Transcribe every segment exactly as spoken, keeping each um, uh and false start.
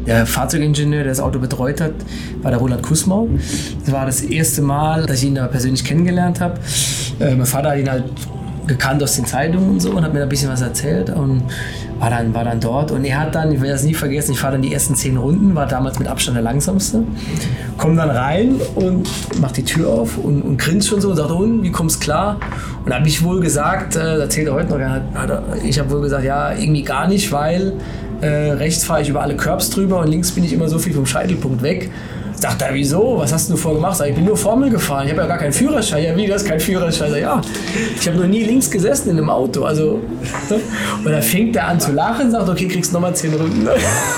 Der Fahrzeugingenieur, der das Auto betreut hat, war der Roland Kussmaul. Das war das erste Mal, dass ich ihn da persönlich kennengelernt habe. Äh, mein Vater hat ihn halt gekannt aus den Zeitungen und so und hat mir da ein bisschen was erzählt und war dann, war dann dort. Und er hat dann, ich werde das nie vergessen, ich fahre dann die ersten zehn Runden, war damals mit Abstand der langsamste. Komm dann rein und mach die Tür auf und, und grinst schon so und sagt, und, wie kommst klar? Und da habe ich wohl gesagt, äh, erzählt er heute noch, hat, hat, ich habe wohl gesagt, ja, irgendwie gar nicht, weil äh, rechts fahre ich über alle Curbs drüber und links bin ich immer so viel vom Scheitelpunkt weg. Sagt er, wieso? Was hast du vorher gemacht? Sag, ich bin nur Formel gefahren. Ich habe ja gar keinen Führerschein. Ja, wie, du hast keinen Führerschein? Sag, ja, ich habe noch nie links gesessen in einem Auto. Also, und dann fängt er an zu lachen und sagt, okay, kriegst nochmal zehn Runden.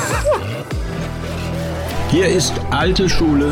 Hier ist alte Schule,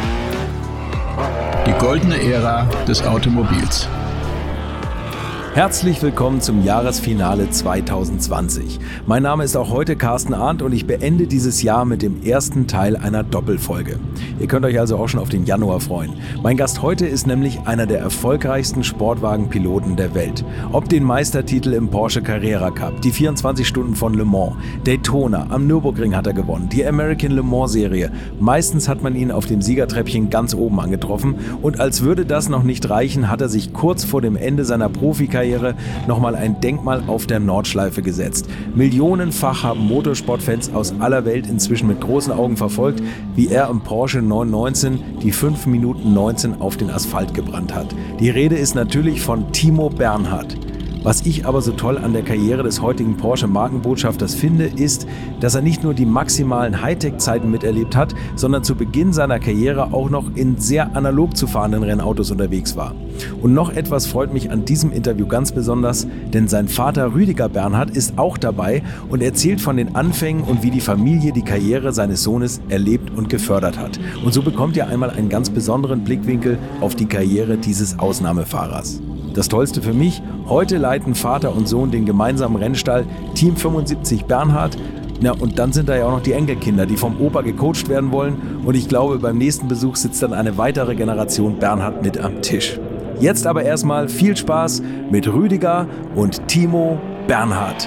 die goldene Ära des Automobils. Herzlich willkommen zum Jahresfinale zwanzig zwanzig. Mein Name ist auch heute Carsten Arndt und ich beende dieses Jahr mit dem ersten Teil einer Doppelfolge. Ihr könnt euch also auch schon auf den Januar freuen. Mein Gast heute ist nämlich einer der erfolgreichsten Sportwagenpiloten der Welt. Ob den Meistertitel im Porsche Carrera Cup, die vierundzwanzig Stunden von Le Mans, Daytona, am Nürburgring hat er gewonnen, die American Le Mans Serie. Meistens hat man ihn auf dem Siegertreppchen ganz oben angetroffen und als würde das noch nicht reichen, hat er sich kurz vor dem Ende seiner Profikarriere nochmal ein Denkmal auf der Nordschleife gesetzt. Millionenfach haben Motorsportfans aus aller Welt inzwischen mit großen Augen verfolgt, wie er im Porsche neun neunzehn die fünf Minuten neunzehn auf den Asphalt gebrannt hat. Die Rede ist natürlich von Timo Bernhard. Was ich aber so toll an der Karriere des heutigen Porsche-Markenbotschafters finde, ist, dass er nicht nur die maximalen Hightech-Zeiten miterlebt hat, sondern zu Beginn seiner Karriere auch noch in sehr analog zu fahrenden Rennautos unterwegs war. Und noch etwas freut mich an diesem Interview ganz besonders, denn sein Vater Rüdiger Bernhard ist auch dabei und erzählt von den Anfängen und wie die Familie die Karriere seines Sohnes erlebt und gefördert hat. Und so bekommt ihr einmal einen ganz besonderen Blickwinkel auf die Karriere dieses Ausnahmefahrers. Das Tollste für mich, heute leiten Vater und Sohn den gemeinsamen Rennstall Team fünfundsiebzig Bernhard. Na, und dann sind da ja auch noch die Enkelkinder, die vom Opa gecoacht werden wollen. Und ich glaube, beim nächsten Besuch sitzt dann eine weitere Generation Bernhard mit am Tisch. Jetzt aber erstmal viel Spaß mit Rüdiger und Timo Bernhard.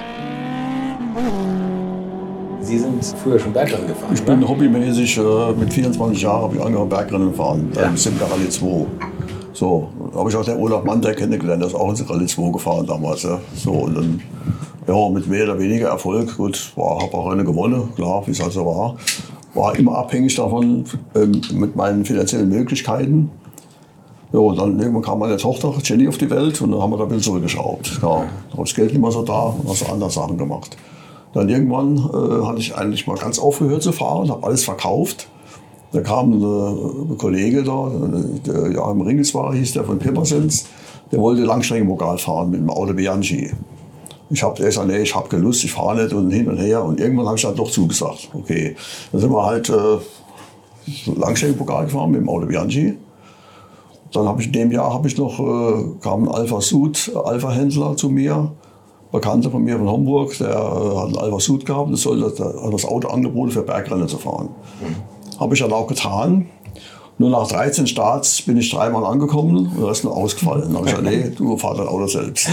Sie sind früher schon Bergrennen gefahren? Ich bin oder? hobbymäßig, äh, mit vierundzwanzig Jahren habe ich angefangen Bergrennen gefahren, ja. Im Simca Rallye zwei. So, da habe ich auch den Olaf Manter kennengelernt, der ist auch in Rallye zwei gefahren damals. Ja. So, und dann, ja, mit mehr oder weniger Erfolg, gut, habe auch Rennen gewonnen, klar, wie es halt so war. War immer abhängig davon, ähm, mit meinen finanziellen Möglichkeiten. Ja, und dann irgendwann kam meine Tochter Jenny auf die Welt und dann haben wir da ein bisschen zurückgeschraubt. Ja, da war das Geld nicht mehr so da und habe so andere Sachen gemacht. Dann irgendwann äh, hatte ich eigentlich mal ganz aufgehört zu fahren, habe alles verkauft. Da kam ein Kollege da, der Joachim Ringelswarer hieß, der von Pirmasens, der wollte Langstreckenpokal fahren mit dem Auto Bianchi. Ich habe gesagt, nee, ich habe keine Lust, ich fahre nicht und hin und her. Und irgendwann habe ich dann doch zugesagt. Okay, dann sind wir halt äh, Langstreckenpokal gefahren mit dem Auto Bianchi. Dann habe ich in dem Jahr habe ich noch äh, kam ein Alpha Sud Alpha Händler zu mir, Bekannter von mir von Homburg, der äh, hat einen Alpha Sud gehabt, das sollte der hat das Auto angeboten für Bergrennen zu fahren. Mhm. Habe ich dann auch getan. Nur nach dreizehn Starts bin ich dreimal angekommen und das ist nur ausgefallen. Dann habe ich gesagt, nee, du fahr dein Auto selbst.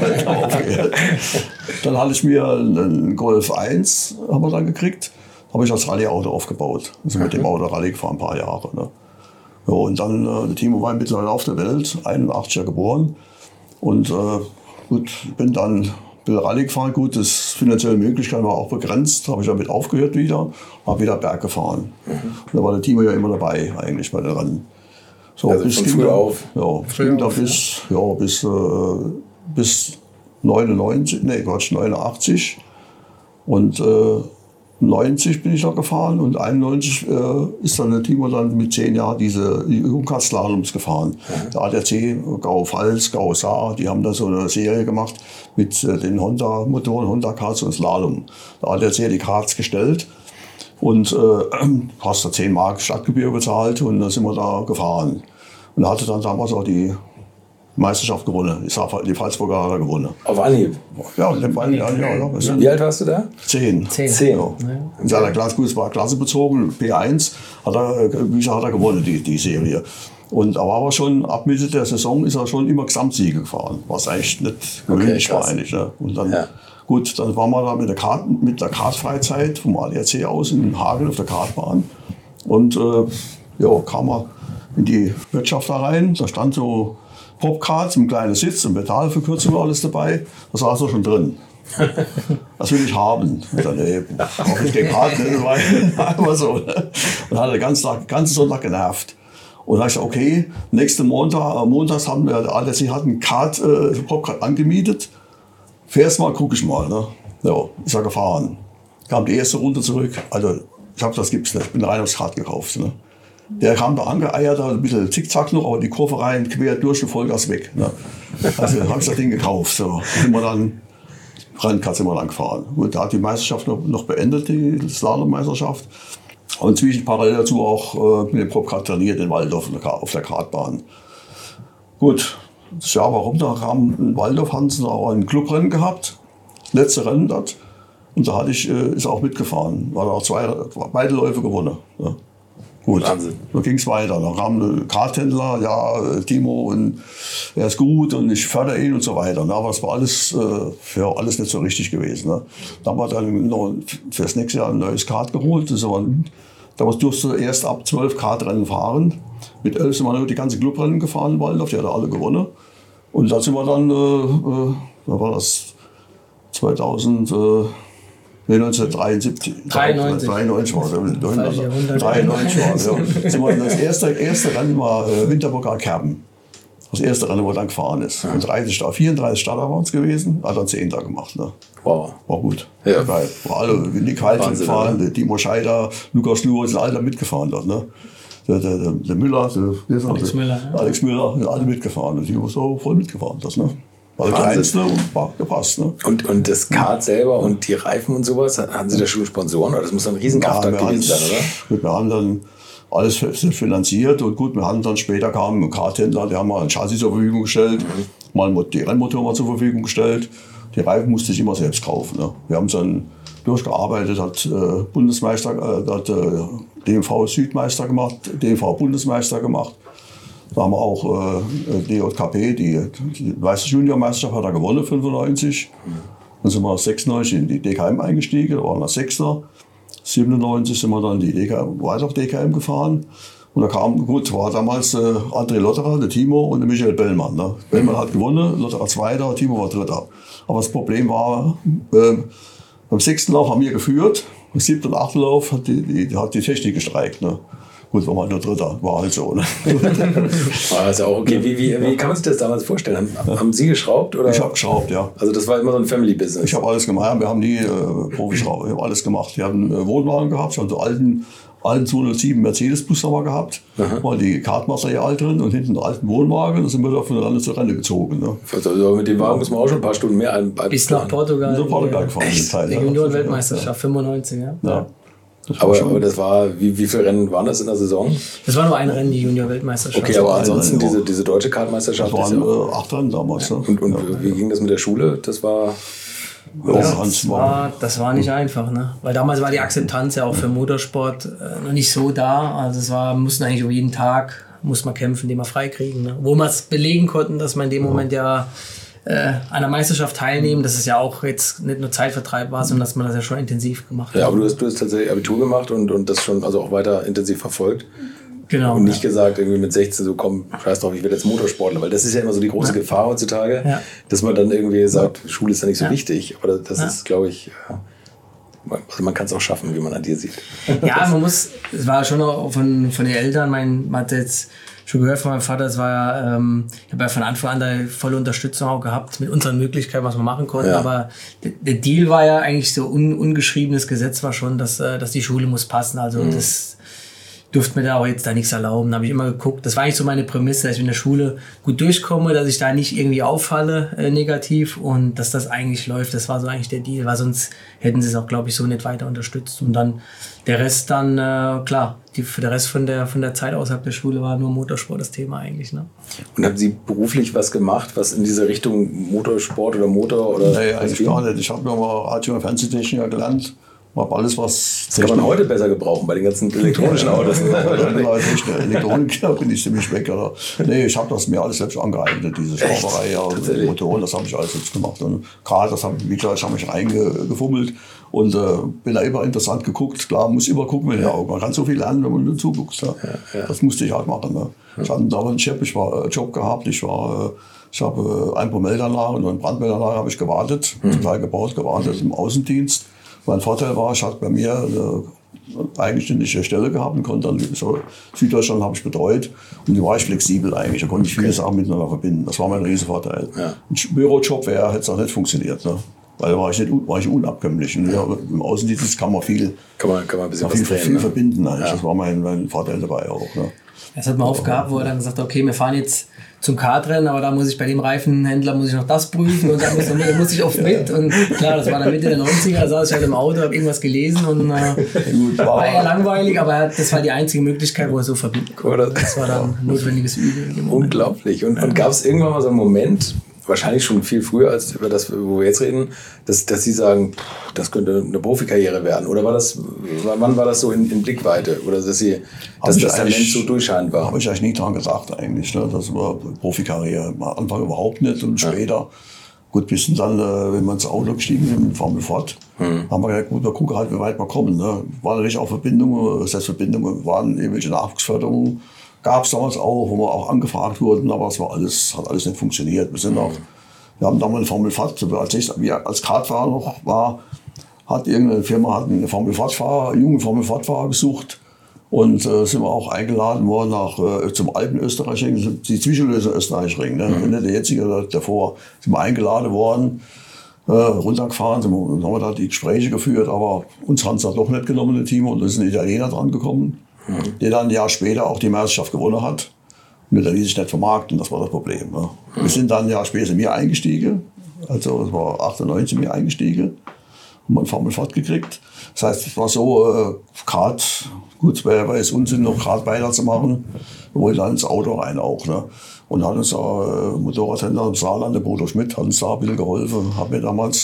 Dann hatte ich mir einen Golf eins, haben wir dann gekriegt, habe ich als Rallye-Auto aufgebaut. Also mit dem Auto Rallye gefahren, ein paar Jahre. Ne? Ja, und dann, äh, der Timo war mittlerweile auf der Welt, einundachtziger geboren. Und äh, gut, bin dann Rallye gefahren, gut, das finanzielle Möglichkeit war auch begrenzt, habe ich damit aufgehört wieder, habe wieder Berg gefahren. Mhm. Und da war der Timo ja immer dabei eigentlich bei den Rennen. So, also bis von ging früh da, auf? Ja, ging da bis, ja, bis, äh, bis neunundneunzig, nee, Quatsch, neunundachtzig. Und äh, neunzig bin ich da gefahren und einundneunzig äh, ist dann der Timo dann mit zehn Jahren diese die Jungkart-Slaloms gefahren. Mhm. Der A D A C, Gau-Pfalz, Gau-Saar, die haben da so eine Serie gemacht mit äh, den Honda-Motoren, Honda-Karts und Slalom. Der A D A C hat die Karts gestellt und äh, hast da zehn Mark Stadtgebühr bezahlt und dann sind wir da gefahren. Und da hatte dann damals auch die Meisterschaft gewonnen. Ich sag, die Pfalzburger hat er gewonnen. Auf Anhieb? Ja, in dem Fall, ja, ja, ja. Wie alt warst du da? Zehn. Zehn. Zehn. Ja. In seiner Klasse, gut, es war klassebezogen, P eins, hat er, wie gesagt, hat er gewonnen, die, die Serie. Und er war aber schon, ab Mitte der Saison ist er schon immer Gesamtsiege gefahren, was eigentlich nicht gewöhnlich okay, war eigentlich. Ne? Und dann, ja. Gut, dann waren wir da mit der, Kart, mit der Kartfreizeit vom A D A C aus in Hagen auf der Kartbahn. Und äh, ja, kam man in die Wirtschaft da rein. Da stand so Popkarts, ein kleiner Sitz, eine Metallverkürzung, alles dabei. Das war so schon drin. Das will ich haben. Ich dachte, nee, brauche ich den Karten nicht, einfach so. Und hat den ganzen Tag, ganzen Sonntag genervt. Und da habe ich gesagt, okay, nächsten Montag, montags haben wir, der A D A C hat einen Kart, äh, Popkart angemietet. Fährst mal, guck ich mal. Ne? Ja, ist er gefahren. Kam die erste Runde zurück. Also, ich habe das gibt's nicht. Ich bin rein aufs Kart gekauft. Ne? Der kam da angeeiert, ein bisschen zickzack noch, aber die Kurve rein, quer durch und Vollgas weg. Ne? Also, habe ich das Ding gekauft. So. Sind wir dann, Rennkart sind wir dann gefahren. Und da hat die Meisterschaft noch, noch beendet, die Slalom-Meisterschaft. Und inzwischen parallel dazu auch äh, mit dem Popkart trainiert in Waldorf auf der Kartbahn. Gut. Das Jahr war rum, da kam in Waldorf, hatten sie auch ein Clubrennen gehabt, letzte Rennen dort. Und da hatte ich, äh, ist auch mitgefahren, war da auch zwei, beide Läufe gewonnen. Ja. Gut, Wahnsinn. Dann ging es weiter. Da kam ein Karthändler, ja, Timo, und er ist gut und ich fördere ihn und so weiter. Na, aber es war alles, äh, ja, alles nicht so richtig gewesen. Ne. Da haben wir dann noch für das nächste Jahr ein neues Kart geholt. Das war, damals durfte er erst ab zwölf Kartrennen fahren. Mit elf sind wir nur die ganze Clubrennen gefahren in Waldorf, die hat er alle gewonnen. Und da sind wir dann, äh, äh, da war das zweitausend, äh, nee, neunzehnhundertdreiundsiebzig. dreiundneunzig. dreiundneunzig war das. dreiundneunzig war das. Ja. Sind wir das erste, erste Rennen war äh, Winterburger Kerben. Das erste Rennen, wo er dann gefahren ist. Und dreißig, vierunddreißig Starter waren es gewesen, hat er zehn da gemacht. Ne. Wow. War gut. Ja. War, war alle, Nick Heilchen gefahren, der Timo Scheider, Lukas Luhr, sind alle da mitgefahren dort. Ne. Der, der, der, der Müller, der, der Alex Müller, ja. Alex Müller, sind alle mitgefahren. Und die haben so voll mitgefahren. Das, ne? War der kleinste und war gepasst. Ne? Und, und das Kart selber und die Reifen und sowas, hatten Sie da schon Sponsoren? Oder das muss ein Riesenkraftwerk ja, gewesen sein, oder? Gut, wir haben dann alles finanziert und gut, wir haben dann später kam ein Karthändler, der haben mal ein Chassis zur Verfügung gestellt, mhm. mal die Rennmotor mal zur Verfügung gestellt. Die Reifen musste ich immer selbst kaufen. Ne? Wir haben dann durchgearbeitet, hat äh, Bundesmeister, äh, hat äh, D M V Südmeister gemacht, D M V Bundesmeister gemacht. Da haben wir auch äh, D J K P, die, die Weiße Juniormeisterschaft hat er gewonnen, fünfundneunzig. Mhm. Dann sind wir sechsundneunzig in die D K M eingestiegen, da waren wir Sechster. siebenundneunzig sind wir dann die D K M, weiter auf D K M gefahren. Und da kam, gut, war damals äh, André Lotterer, der Timo und der Michael Bellmann. Ne? Bellmann hat gewonnen, Lotterer Zweiter, Timo war Dritter. Aber das Problem war, äh, beim sechsten Lauf haben wir geführt, beim siebten und achten Lauf hat die, die, hat die Technik gestreikt. Ne? Gut, war mal nur Dritter, war halt so. Ne? War das ja auch okay. Wie, wie, wie kann man sich das damals vorstellen? Haben, haben Sie geschraubt? Oder? Ich habe geschraubt, ja. Also das war immer so ein Family-Business? Ich habe alles gemacht, wir haben nie äh, Profischrauber, ich habe alles gemacht. Wir haben äh, Wohnwagen gehabt, ich habe so alten, alten zweihundertsieben Mercedes-Bus haben wir gehabt, war die Kartmaterial drin und hinten einen alten Wohnwagen, da sind wir da von der Rande zur Rande gezogen. Ne? Also mit dem Wagen muss man auch schon ein paar Stunden mehr ein. Bis nach Portugal. Bis nach Portugal gefahren. Die Junioren-Weltmeisterschaft, fünfundneunzig, ja. ja. Das aber, aber das war, wie, wie viele Rennen waren das in der Saison? Das war nur ein Rennen, die Junior-Weltmeisterschaft. Okay, aber ansonsten diese, diese deutsche Kartmeisterschaft. Das waren äh, acht Rennen damals. Ja. Ne? Und, und ja. wie ging das mit der Schule? Das war... Ja, das, war, das war nicht einfach, ne? Weil damals war die Akzeptanz ja auch für Motorsport äh, noch nicht so da. Also es war, mussten eigentlich um jeden Tag, muss man kämpfen, den wir freikriegen. Ne? Wo wir es belegen konnten, dass man in dem Moment ja äh, an einer Meisterschaft teilnehmen, dass es ja auch jetzt nicht nur Zeitvertreib war, sondern dass man das ja schon intensiv gemacht hat. Ja, aber du hast, du hast tatsächlich Abitur gemacht und, und das schon also auch weiter intensiv verfolgt. Genau. Und nicht ja. gesagt, irgendwie mit sechzehn so, komm, scheiß drauf, ich werde jetzt Motorsportler, weil das ist ja immer so die große ja. Gefahr heutzutage, ja. dass man dann irgendwie sagt, Schule ist ja nicht so ja. wichtig, aber das ja. ist, glaube ich, also man kann es auch schaffen, wie man an dir sieht. Ja, man muss, es war schon auch von, von den Eltern, mein, man hat jetzt schon gehört von meinem Vater, es war ja, ähm, ich habe ja von Anfang an da volle Unterstützung auch gehabt mit unseren Möglichkeiten, was wir machen konnten, ja. aber der, der Deal war ja eigentlich so un, ungeschriebenes Gesetz war schon, dass, dass die Schule muss passen, also mhm. das durfte mir da auch jetzt da nichts erlauben. Da habe ich immer geguckt. Das war eigentlich so meine Prämisse, dass ich in der Schule gut durchkomme, dass ich da nicht irgendwie auffalle äh, negativ und dass das eigentlich läuft. Das war so eigentlich der Deal, weil sonst hätten sie es auch, glaube ich, so nicht weiter unterstützt. Und dann der Rest dann, äh, klar, die, für der Rest von der, von der Zeit außerhalb der Schule war nur Motorsport das Thema eigentlich. Ne? Und haben Sie beruflich was gemacht, was in diese Richtung Motorsport oder Motor? Oder nee, eigentlich gar nicht. Ich habe nochmal Radio- und Fernsehtechniker gelernt. habe alles, was... Das kann man heute besser gebrauchen bei den ganzen elektronischen Autos. Elektroniker bin ich ziemlich weg. Oder? Nee, ich habe das mir alles selbst angeeignet, diese Schrauberei, ja, Motoren, das habe ich alles selbst gemacht. Und gerade das habe wie gesagt, ich habe mich reingefummelt und äh, bin da immer interessant geguckt. Klar, muss immer gucken mit den Augen. Man kann so viel lernen, wenn man nur zuguckt. Ja. Ja, ja. Das musste ich halt machen. Ne? Ich hatte damals einen Job, ich war, äh, Job gehabt, ich war... Äh, Ich habe äh, ein paar Meldanlagen und eine Brandmeldanlage habe ich gewartet, mhm. zum Teil gebaut, gewartet im Außendienst. Mein Vorteil war, ich hatte bei mir eine eigenständige Stelle gehabt und konnte dann so Süddeutschland habe ich betreut und da war ich flexibel eigentlich, da konnte ich viele okay. Sachen miteinander verbinden. Das war mein Riesenvorteil. Ja. Ein Bürojob wäre hätte es auch nicht funktioniert, ne? Weil da war ich nicht war ich unabkömmlich. Und ja, im Außendienst kann man viel, kann man, kann man ein bisschen viel, was drehen, viel ne? verbinden eigentlich. Ja. Das war mein, mein Vorteil dabei auch. Ne? Das hat man oft gehabt, wo er dann gesagt hat, okay, wir fahren jetzt zum Kartrennen, aber da muss ich bei dem Reifenhändler muss ich noch das prüfen und da muss, da muss ich oft mit. Und klar, das war dann Mitte der neunziger, da saß ich halt im Auto, habe irgendwas gelesen und äh, Gut, war, war eher langweilig, aber das war die einzige Möglichkeit, wo er so verbinden konnte. Das war dann notwendiges Übel. Unglaublich. Und, und gab es irgendwann mal so einen Moment, wahrscheinlich schon viel früher als über das, wo wir jetzt reden, dass, dass Sie sagen, das könnte eine Profikarriere werden? Oder war das, wann war das so in, in Blickweite? Oder dass Sie, dass das Talent so durchscheinend war? Habe ich eigentlich nie dran gesagt eigentlich, ne? Das war Profikarriere. Am Anfang überhaupt nicht und später. Ja. Gut, bis dann, äh, wenn wir ins Auto gestiegen sind, mit Formel Ford, hm. haben wir gesagt, gut, wir gucken halt, wie weit wir kommen. Ne? Waren natürlich auch Verbindungen, das heißt Verbindungen, waren irgendwelche Nachwuchsförderungen. Gab es damals auch, wo wir auch angefragt wurden, aber es war alles, hat alles nicht funktioniert. Wir sind auch, wir haben damals eine Formel Ford, als ich als Kartfahrer noch war, hat irgendeine Firma hat eine Formel Ford-Fahrer, einen jungen Formel Ford-Fahrer gesucht und äh, sind wir auch eingeladen worden nach äh, zum alten Österreich-Ring, die Zwischenlösung Österreich-Ring, ne? Mhm. Nicht der jetzige, davor sind wir eingeladen worden, äh, runtergefahren, sind wir, haben wir da die Gespräche geführt, aber uns haben es dann doch nicht genommen, das Team, und es ist ein Italiener dran gekommen. Mhm. Der dann ein Jahr später auch die Meisterschaft gewonnen hat. Und der ließ sich nicht vermarkten, das war das Problem. Ne? Mhm. Wir sind dann ein Jahr später sind wir eingestiegen, also es war achtundneunzig sind wir eingestiegen, haben wir einen Formel Ford gekriegt. Das heißt, es war so, äh, gerade, gut, weil es Unsinn noch gerade weiterzumachen, wir wollten dann ins Auto rein auch. Ne? Und hat uns da äh, Motorradhändler im Saarland, der Bodo Schmidt, hat uns da ein bisschen geholfen, hat mir damals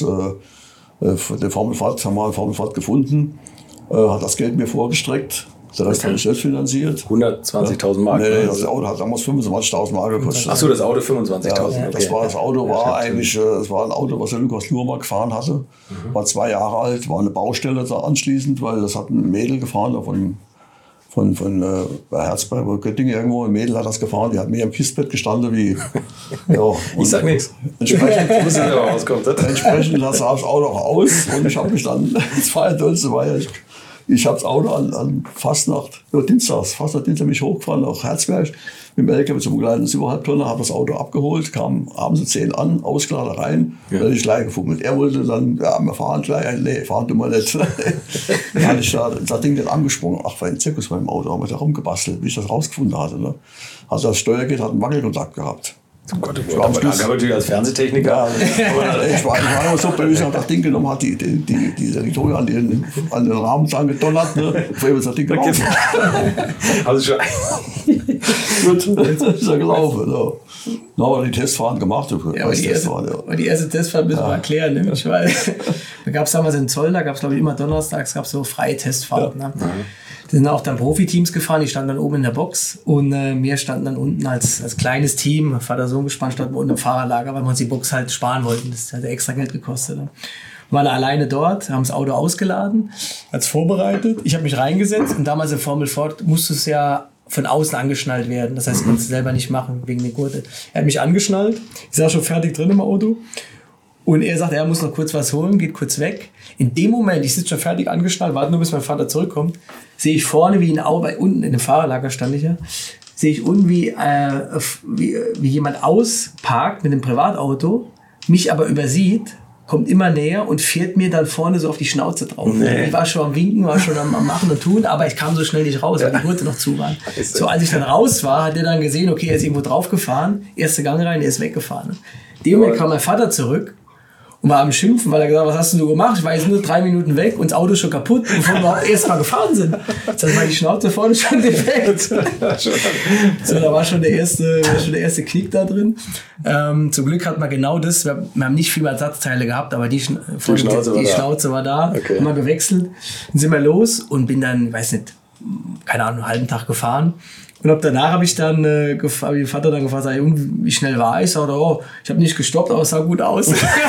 äh, äh, den Formel Ford, haben wir einen Formel Ford gefunden, äh, hat das Geld mir vorgestreckt. Der Rest habe ich selbst finanziert. hundertzwanzigtausend Mark? Nee, nee, das Auto hat damals fünfundzwanzigtausend Mark gekostet. Ach so, das Auto fünfundzwanzigtausend. Ja, das, war, das Auto war eigentlich, das war ein Auto, was der Lukas Lurmer gefahren hatte. Mhm. War zwei Jahre alt, war eine Baustelle da anschließend, weil das hat ein Mädel gefahren, von, von, von äh, bei Herzberg, bei Göttingen irgendwo. Ein Mädel hat das gefahren, die hat mir im Kistbett gestanden wie... Ja, ich sag nichts. Entsprechend, entsprechend sah das Auto auch aus und ich habe mich dann, das war ja tollste, war ja, ich, Ich habe das Auto an, an Fastnacht, ja, Dienstags, Fastnacht, Dienstag mich hochgefahren nach Herzberg mit dem L K W zum kleinen Silberhalbtonner, habe das Auto abgeholt, kam abends um zehn an, ausgeladen rein, ja. Dann ich gleich gefummelt. Er wollte dann, ja, wir fahren gleich, nee, fahren du mal nicht. Dann hatte ich da, das Ding dann angesprungen, ach, war ein Zirkus beim Auto, haben wir da rumgebastelt, wie ich das rausgefunden hatte. Ne? Also das Steuergerät hat einen Wackelkontakt gehabt. Oh Gott, ich war natürlich als Fernsehtechniker. Ja, aber ich, war, ich war immer so böse, habe das Ding genommen, hat die, die, die, diese Elektronik an den, an den Rahmen dran gedonnert, ne? Bevor das Ding gelaufen. Also schon. Gut, ist er gelaufen. So. Dann haben wir die Testfahren gemacht. Ja, aber die, erste, ja. die erste Testfahrt müssen wir ja. erklären, nämlich, weil da gab es damals in Zoll, da gab es glaube ich immer donnerstags gab es so freie Testfahrten. Ja. Ne? Mhm. Da sind auch dann Profiteams gefahren, die standen dann oben in der Box und äh, wir standen dann unten als, als kleines Team, Vater Sohn gespannt, standen wir unten im Fahrerlager, weil wir uns die Box halt sparen wollten. Das hat extra Geld gekostet. Ne? Wir waren alleine dort, haben das Auto ausgeladen, hat's vorbereitet. Ich habe mich reingesetzt und damals in Formel Ford musste es ja von außen angeschnallt werden. Das heißt, ich konnte es selber nicht machen, wegen der Gurte. Er hat mich angeschnallt, ich saß schon fertig drin im Auto. Und er sagt, er muss noch kurz was holen, geht kurz weg. In dem Moment, ich sitze schon fertig angeschnallt, warte nur, bis mein Vater zurückkommt, sehe ich vorne, wie in Auto, unten in dem Fahrerlager stand ich ja, sehe ich unten, wie, äh, wie, wie jemand ausparkt mit einem Privatauto, mich aber übersieht, kommt immer näher und fährt mir dann vorne so auf die Schnauze drauf. Nee. Ich war schon am Winken, war schon am, am Machen und Tun, aber ich kam so schnell nicht raus, weil die Gurte noch zu waren. So, als ich dann raus war, hat er dann gesehen, okay, er ist irgendwo drauf gefahren, erste Gang rein, er ist weggefahren. In dem Moment kam mein Vater zurück und war am Schimpfen, weil er gesagt hat, was hast du gemacht? Ich war jetzt nur drei Minuten weg und das Auto ist schon kaputt, bevor wir überhaupt erst mal gefahren sind. Dann war die Schnauze vorne schon defekt. So, da war schon der erste, war schon der erste Knick da drin. Ähm, zum Glück hat man genau das, wir, wir haben nicht viel Ersatzteile gehabt, aber die, Schna- die, Schnauze, die war Schnauze war da. Okay. Haben wir gewechselt. Dann sind wir los und bin dann, weiß nicht, keine Ahnung, einen halben Tag gefahren. Und ab danach habe ich dann, äh, gef- hab ich Vater dann gefragt, sag, wie schnell war ich? Ich sagte, oh, ich habe nicht gestoppt, aber es sah gut aus.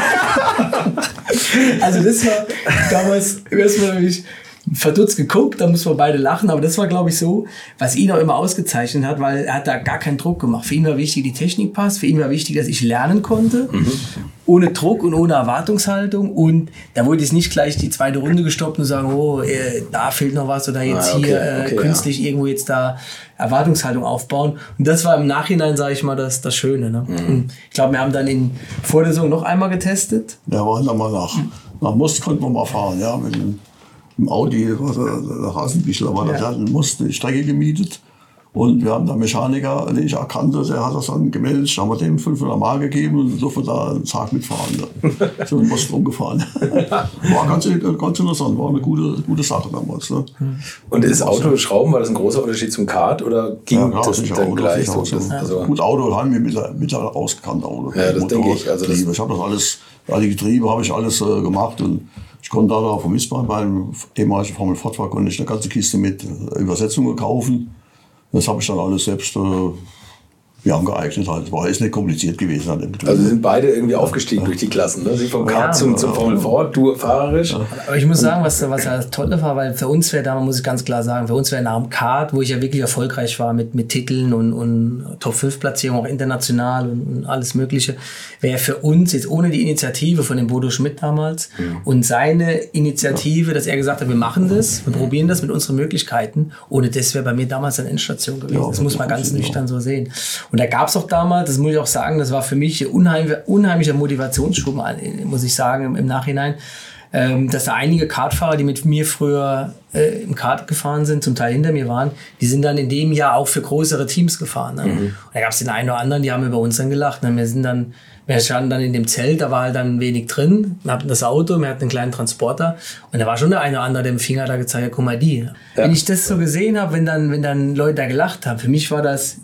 Also das war damals erstmal natürlich verdutzt geguckt, da mussten wir beide lachen, aber das war, glaube ich, so, was ihn auch immer ausgezeichnet hat, weil er hat da gar keinen Druck gemacht. Für ihn war wichtig, die Technik passt, für ihn war wichtig, dass ich lernen konnte, mhm. ohne Druck und ohne Erwartungshaltung, und da wurde jetzt nicht gleich die zweite Runde gestoppt und sagen, oh, äh, da fehlt noch was oder jetzt ah, okay, hier äh, okay, künstlich ja. irgendwo jetzt da Erwartungshaltung aufbauen, und das war im Nachhinein, sage ich mal, das, das Schöne. Ne? Mhm. Und ich glaube, wir haben dann in vor der Saison noch einmal getestet. Ja, wir waren dann mal nach, nach Most konnten wir mal fahren, ja, mit dem im Audi, was der, der Rasenbichler war, der ja. hat Most eine Strecke gemietet. Und wir haben da Mechaniker, den ich erkannte, der hat das dann gemeldet, da haben wir dem fünfhundert Mark gegeben und durfte da einen Tag mitfahren. Ne? So in Most rumgefahren. War ganz, ganz interessant, war eine gute, gute Sache damals. Ne? Und ist Autoschrauben, war das ein großer Unterschied zum Kart oder ging ja, klar, das sicher, dann Auto, gleich? So, das, also gut, Auto haben wir mittlerweile ausgekannt. Auto. Ja, das denke ich. Also das ich habe das alles, ja, die Getriebe habe ich alles äh, gemacht, und ich konnte da vom Wiesbaden beim ehemaligen Formel Ford konnte ich eine ganze Kiste mit Übersetzungen kaufen. Das habe ich dann alles selbst äh, ja, angeeignet. Halt. War jetzt nicht kompliziert gewesen. Halt. Also sind beide irgendwie aufgestiegen ja. durch die Klassen. Ne? Sie vom Kart ja, zum, zum Formel Ford, du fahrerisch. Ja. Aber ich muss sagen, was, was das Tolle war, weil für uns wäre da, muss ich ganz klar sagen, für uns wäre nach dem Kart, wo ich ja wirklich erfolgreich war mit, mit Titeln und, und Top fünf Platzierungen, auch international und, und alles Mögliche, wäre für uns jetzt ohne die Initiative von dem Bodo Schmidt damals ja. und seine Initiative, dass er gesagt hat, wir machen das, wir probieren das mit unseren Möglichkeiten, ohne das wäre bei mir damals eine Endstation gewesen. Ja, das muss man ganz nüchtern so sehen. Und da gab es auch damals, das muss ich auch sagen, das war für mich unheimlich, unheimlicher Motivationsschub, muss ich sagen, im, im Nachhinein, ähm, dass da einige Kartfahrer, die mit mir früher äh, im Kart gefahren sind, zum Teil hinter mir waren, die sind dann in dem Jahr auch für größere Teams gefahren. Ne? Mhm. Und da gab es den einen oder anderen, die haben über uns dann gelacht. Ne? Wir sind dann, wir standen dann in dem Zelt, da war halt dann wenig drin, wir hatten das Auto, wir hatten einen kleinen Transporter, und da war schon der eine oder andere, der mit dem Finger da gezeigt hat, guck mal die. Ja. Wenn ich das so gesehen habe, wenn dann, wenn dann Leute da gelacht haben, für mich war das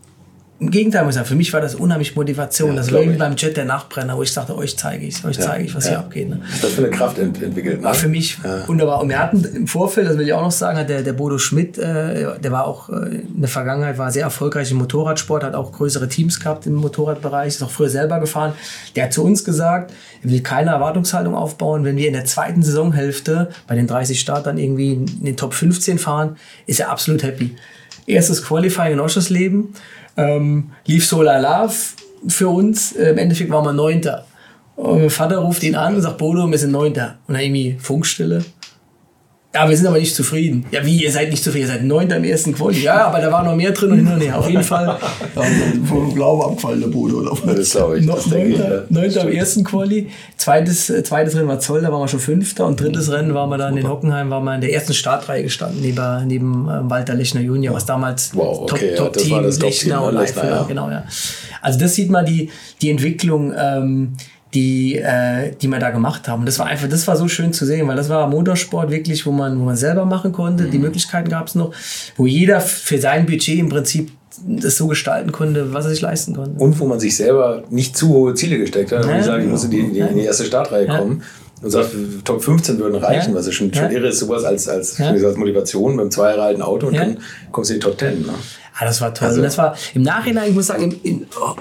im Gegenteil, muss ich sagen, für mich war das unheimlich Motivation. Ja, das war irgendwie beim Jet der Nachbrenner, wo ich sagte, euch zeige ich, euch zeige ich, was ja. hier abgeht. Ne? Was ist das für eine Kraft ent- entwickelt? Ne? War für mich ja. wunderbar. Und wir hatten im Vorfeld, das will ich auch noch sagen, hat der, der Bodo Schmidt, äh, der war auch äh, in der Vergangenheit, war sehr erfolgreich im Motorradsport, hat auch größere Teams gehabt im Motorradbereich, ist auch früher selber gefahren. Der hat zu uns gesagt, er will keine Erwartungshaltung aufbauen. Wenn wir in der zweiten Saisonhälfte bei den dreißig Startern irgendwie in den Top fünfzehn fahren, ist er absolut happy. Erstes Qualifying in Oschersleben. Ähm, lief so lala für uns. Äh, Im Endeffekt waren wir Neunter. Und mein Vater ruft ihn an und sagt, Bodo, wir sind Neunter. Und dann irgendwie Funkstille. Ja, wir sind aber nicht zufrieden. Ja, wie, ihr seid nicht zufrieden? Ihr seid Neunter im ersten Quali. Ja, aber da war noch mehr drin und hin und her. Auf jeden Fall. Ja, vom Glaube abgefallen, der Bodo. Oder? Das glaube ich. Das denke ich, ja. Neunter im ersten Quali. Zweites, äh, zweites Rennen war Zoll, da waren wir schon Fünfter. Und drittes Rennen waren wir dann in Hockenheim, waren wir in der ersten Startreihe gestanden, neben, neben äh, Walter Lechner Junior, was damals wow, okay, Top, ja, Top-Team, das Lechner und Leifel. Ja. Genau, ja. Also das sieht man, die, die Entwicklung, ähm, die äh, die wir da gemacht haben. Und das war einfach, das war so schön zu sehen, weil das war Motorsport wirklich, wo man wo man selber machen konnte. Mhm. Die Möglichkeiten gab es noch, wo jeder für sein Budget im Prinzip das so gestalten konnte, was er sich leisten konnte. Und wo man sich selber nicht zu hohe Ziele gesteckt hat. Ja, ich sage, ich muss in die, in die, in die erste Startreihe ja. kommen. Und sagt, Top fünfzehn würden reichen, ja. was ja schon, schon ja. irre ist, sowas als, als, ja. als Motivation beim zwei alten Auto, und ja. dann kommst du in die Top Ten. Ne? Ah, das war toll. Also, das war im Nachhinein, ich muss sagen, in, in, oh,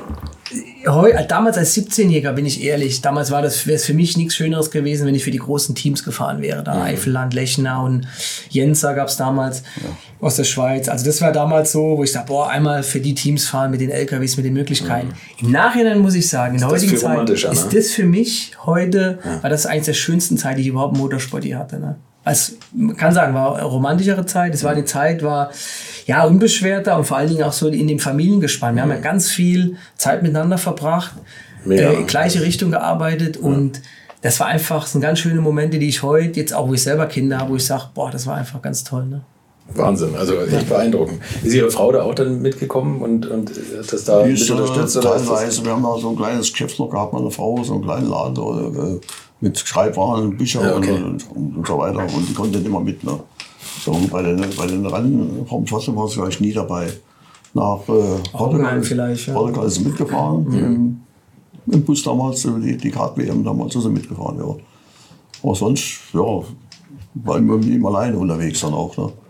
Heu, damals als siebzehnjähriger, bin ich ehrlich, damals war das, wäre es für mich nichts Schöneres gewesen, wenn ich für die großen Teams gefahren wäre. Da mhm. Eifelland, Lechner und Jenser gab es damals ja. aus der Schweiz. Also das war damals so, wo ich dachte, boah, einmal für die Teams fahren mit den L K Ws, mit den Möglichkeiten. Mhm. Im Nachhinein muss ich sagen, in der heutigen Zeit ist das für mich heute, ja. war das eines der schönsten Zeiten, die ich überhaupt im Motorsport je hatte. Ne? Also, man kann sagen, war eine romantischere Zeit. Es war die Zeit, war ja unbeschwerter und vor allen Dingen auch so in dem Familiengespann. Wir mhm. haben ja ganz viel Zeit miteinander verbracht, äh, in gleiche Richtung gearbeitet ja. und das war einfach, das sind ganz schöne Momente, die ich heute, jetzt auch wo ich selber Kinder habe, wo ich sage, boah, das war einfach ganz toll. Ne? Wahnsinn, also echt beeindruckend. Ist Ihre Frau da auch dann mitgekommen und, und das da Die mit ist, unterstützt? äh, Oder ist teilweise, das wir haben da so ein kleines Geschäft noch gehabt, meine Frau, so einen kleinen Laden äh, mit Schreibwaren, Büchern Ja, okay. und, und, und so weiter. Und die konnte nicht immer mit. Ne? So, bei den, bei den Rennen vom Schossen war sie gleich nie dabei. Nach äh, Portugal, vielleicht, ja. Portugal ist sie mitgefahren. Mhm. Im, Im Bus damals, die, die Kart-W M damals ist sie mitgefahren. Ja. Aber sonst, ja, war immer, immer alleine unterwegs dann auch. Ne?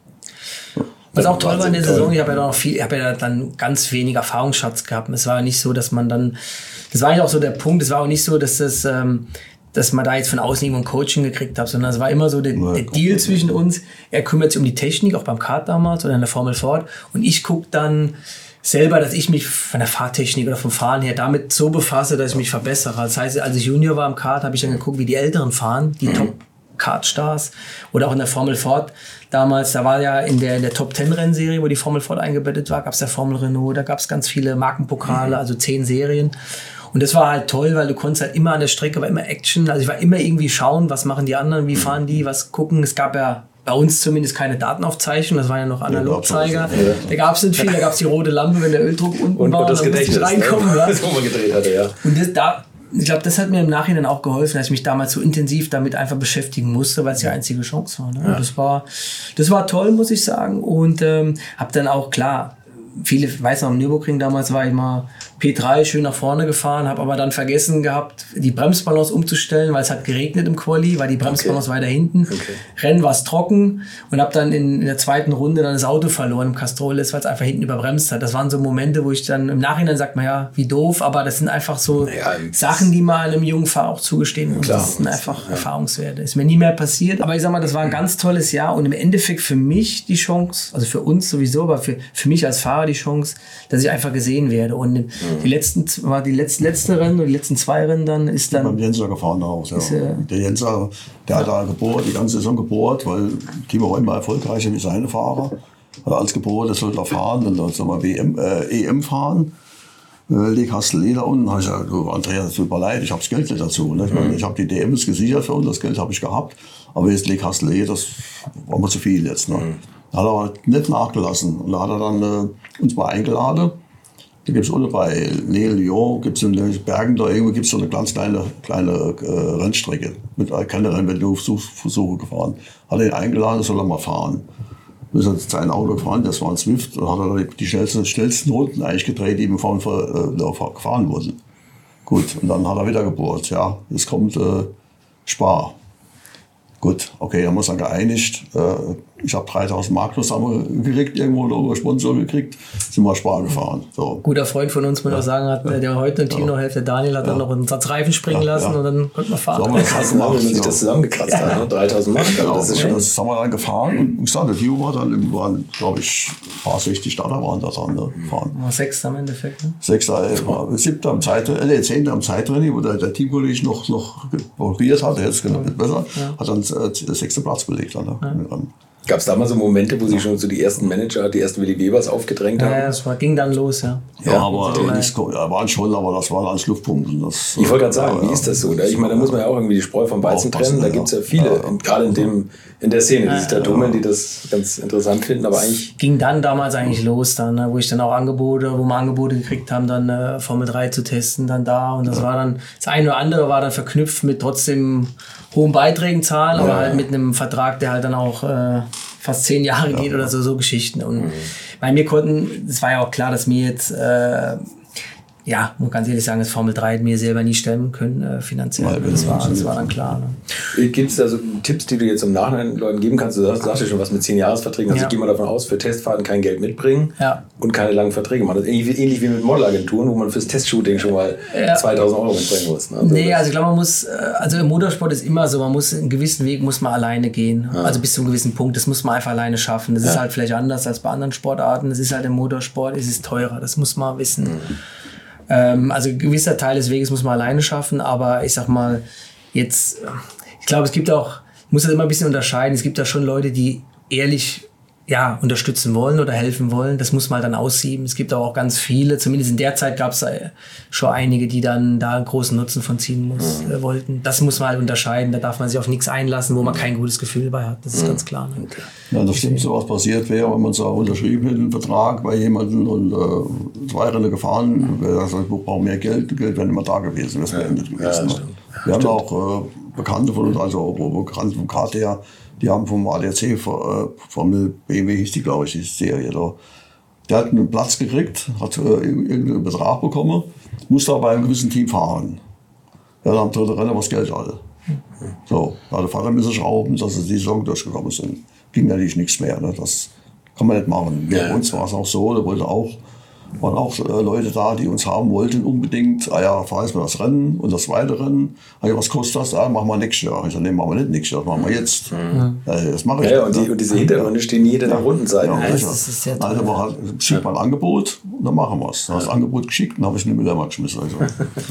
Was auch toll war in der Saison, ich habe ja noch viel, ich habe ja dann ganz wenig Erfahrungsschatz gehabt. Es war ja nicht so, dass man dann, das war eigentlich auch so der Punkt, es war auch nicht so, dass das, ähm, dass man da jetzt von außen irgendwo ein Coaching gekriegt hat, sondern es war immer so der, der Deal zwischen uns. Er kümmert sich um die Technik, auch beim Kart damals oder in der Formel Ford, und ich gucke dann selber, dass ich mich von der Fahrtechnik oder vom Fahren her damit so befasse, dass ich mich verbessere. Das heißt, als ich Junior war im Kart, habe ich dann geguckt, wie die Älteren fahren, die mhm. Top Kartstars oder auch in der Formel Ford damals, da war ja in der, in der Top Ten Rennserie, wo die Formel Ford eingebettet war, gab es der Formel Renault, da gab es ganz viele Markenpokale, also zehn Serien. Und das war halt toll, weil du konntest halt immer an der Strecke, war immer Action, also ich war immer irgendwie schauen, was machen die anderen, wie fahren die, was gucken. Es gab ja bei uns zumindest keine Datenaufzeichnung, das waren ja noch Analogzeiger. Ja, da gab es nicht viel, da gab es die rote Lampe, wenn der Öldruck unten und, war. Und das Gedächtnis, reinkommen, ne? ja. Das, wo man gedreht hatte, ja. Und das, da, ich glaube, das hat mir im Nachhinein auch geholfen, dass ich mich damals so intensiv damit einfach beschäftigen musste, weil es die einzige Chance war. Ne? Ja. Das war, das war toll, muss ich sagen. Und ähm, habe dann auch, klar, viele, ich weiß noch, am Nürburgring damals war ich mal P drei schön nach vorne gefahren, habe aber dann vergessen gehabt, die Bremsbalance umzustellen, weil es hat geregnet im Quali, war die Bremsbalance okay. weiter hinten. Okay. Rennen war es trocken und habe dann in, in der zweiten Runde dann das Auto verloren im Castrolles, weil es einfach hinten überbremst hat. Das waren so Momente, wo ich dann im Nachhinein sagt man ja, wie doof, aber das sind einfach so naja, Sachen, die man einem jungen Fahrer auch zugestehen muss. Das sind einfach ja. Erfahrungswerte. Ist mir nie mehr passiert, aber ich sag mal, das war ein ganz tolles Jahr und im Endeffekt für mich die Chance, also für uns sowieso, aber für, für mich als Fahrer die Chance, dass ich einfach gesehen werde. Und mhm. die letzten, war die letzte, letzte Rennen, die letzten zwei Rennen dann ist dann... Beim Jenser gefahren auch, ja. Ist, äh, der Jenser, der ja. hat da gebohrt, die ganze Saison gebohrt, weil Timo war immer erfolgreicher wie seine Fahrer. Hat alles gebohrt, das sollte er fahren, dann soll er W M, äh, E M fahren. Äh, leg Hastellé da unten, habe ich gesagt, du Andrea, das tut mir leid, ich habe das Geld nicht dazu. Ne? Ich, mhm. ich habe die D Ms gesichert für uns, das Geld habe ich gehabt, aber jetzt leg Hastellé, das war mir zu viel jetzt. Ne? Mhm. Da hat er aber nicht nachgelassen. Und da hat er dann äh, uns mal eingeladen. Da gibt es unten bei Ney-Lyon, gibt es in den Bergen da irgendwo gibt's so eine ganz kleine, kleine äh, Rennstrecke. Mit keine Rennversuche gefahren. Hat er ihn eingeladen, soll er mal fahren. Wir sind sein Auto gefahren, das war ein Swift. Und hat er die schnellsten, schnellsten Runden eigentlich gedreht, die im Fahren äh, gefahren wurden. Gut, und dann hat er wieder gebohrt. Ja, jetzt kommt äh, Spa. Gut, okay, haben wir uns dann geeinigt. Äh, ich habe dreitausend Mark zusammengekriegt, irgendwo oder Sponsor gekriegt, sind wir Spar gefahren. So. Guter Freund von uns, muss man auch sagen, hat, der heute im Team noch hilft, der Daniel, hat ja. dann noch einen Satz Reifen springen ja, lassen ja. und dann konnte man fahren. So das krass gemacht, wenn man sich das zusammengekratzt ja. hat, ne? dreitausend Mark. Genau, das ist schon. Das haben wir dann gefahren und wie gesagt, der Timo war dann irgendwann, glaube ich, ein paar sechzig Starter waren da dran ne, gefahren. War Sechster im Endeffekt, ne? Sechster, äh, Siebter am Zeitrennen, äh, Zehnter am Zeitrennen, wo der, der Teamkollege noch, noch probiert hat, der jetzt genau ja. besser, ja. hat dann äh, sechsten Platz belegt. Dann, ne? ja. Gab es da mal so Momente, wo Sie schon so die ersten Manager, die ersten Willi Webers aufgedrängt haben? Ja, das war, ging dann los, ja. Ja, ja aber das ja, waren schon, aber das waren alles Luftpumpen. Das, ich wollte gerade sagen, ja, wie ist das so? Ich meine, da muss man ja auch irgendwie die Spreu vom Weizen trennen. Da gibt es ja viele, ja, ja. gerade in, dem, in der Szene, die sich da tummeln, die das ganz interessant finden. Aber eigentlich ging dann damals eigentlich los, dann, ne, wo ich dann auch Angebote, wo wir Angebote gekriegt haben, dann äh, Formel drei zu testen, dann da. Und das ja. war dann, das eine oder andere war dann verknüpft mit trotzdem hohen Beiträgen zahlen, ja, aber halt mit einem Vertrag, der halt dann auch äh, fast zehn Jahre ja, geht oder so, so Geschichten. Und mhm. bei mir konnten, es war ja auch klar, dass mir jetzt, äh, ja, muss ganz ehrlich sagen, das Formel drei hat mir selber nie stemmen können, äh, finanziell. Ja, das, war, das war dann klar. Ne? Gibt es da so Tipps, die du jetzt im Nachhinein Leuten geben kannst? Du sagst, sagst ja schon was mit zehn Jahresverträgen. Also ja. ich gehe mal davon aus, für Testfahrten kein Geld mitbringen ja. und keine langen Verträge machen. Das ist ähnlich, ähnlich wie mit Modelagenturen, wo man fürs Testshooting schon mal ja. zweitausend Euro mitbringen muss. Ne? Also nee, also ich glaube, man muss, also im Motorsport ist immer so, man muss einen gewissen Weg muss man alleine gehen. Ja. Also bis zu einem gewissen Punkt, das muss man einfach alleine schaffen. Das ja. ist halt vielleicht anders als bei anderen Sportarten. Das ist halt im Motorsport, es ist teurer, das muss man wissen. Mhm. Also ein gewisser Teil des Weges muss man alleine schaffen, aber ich sag mal, jetzt, ich glaube, es gibt auch, ich muss das immer ein bisschen unterscheiden, es gibt da schon Leute, die ehrlich ja, unterstützen wollen oder helfen wollen. Das muss man dann aussieben. Es gibt auch ganz viele, zumindest in der Zeit gab es schon einige, die dann da einen großen Nutzen von ziehen muss, mhm. äh, wollten. Das muss man halt unterscheiden. Da darf man sich auf nichts einlassen, wo man kein gutes Gefühl bei hat. Das ist mhm. ganz klar. Ne? Okay. Ja, das Schlimmste, was passiert wäre, wenn man so unterschrieben hätte, einen Vertrag bei jemandem und äh, zwei Rennen gefahren, wäre das, ich brauche mehr Geld, Geld wäre nicht mehr da gewesen, wäre es beendet gewesen. Ja, ne? Wir haben auch äh, Bekannte von uns, also Bekannte vom K T R, die haben vom A D A C, Formel B M W hieß die, glaube ich, die Serie da. Der hat einen Platz gekriegt, hat äh, irgendeinen Betrag bekommen, musste aber bei einem gewissen Team fahren. Ja, dann am dritten Rennen war das Geld alle. So, da hat der Vater müssen schrauben, dass sie die Saison durchgekommen sind. Ging natürlich nichts mehr, ne? Das kann man nicht machen. Wir, ja. Bei uns war es auch so, da wollte auch waren auch äh, Leute da, die uns haben wollten unbedingt. Ah ja, fahr jetzt mal das Rennen und das zweite Rennen. Ah ja, was kostet das? Ah, machen wir nächstes Jahr. Ich sage, nee, machen wir nicht nächstes Jahr, das machen wir jetzt. Mhm. Äh, das mache ich. Ja, und, die, und diese Hintergründe stehen nie in der Rundenseite. Ja, ja, das ist sehr also man schickt mal ein Angebot und dann machen wir es. Dann hast du das Angebot geschickt und habe ich nicht mit einmal geschmissen. Also.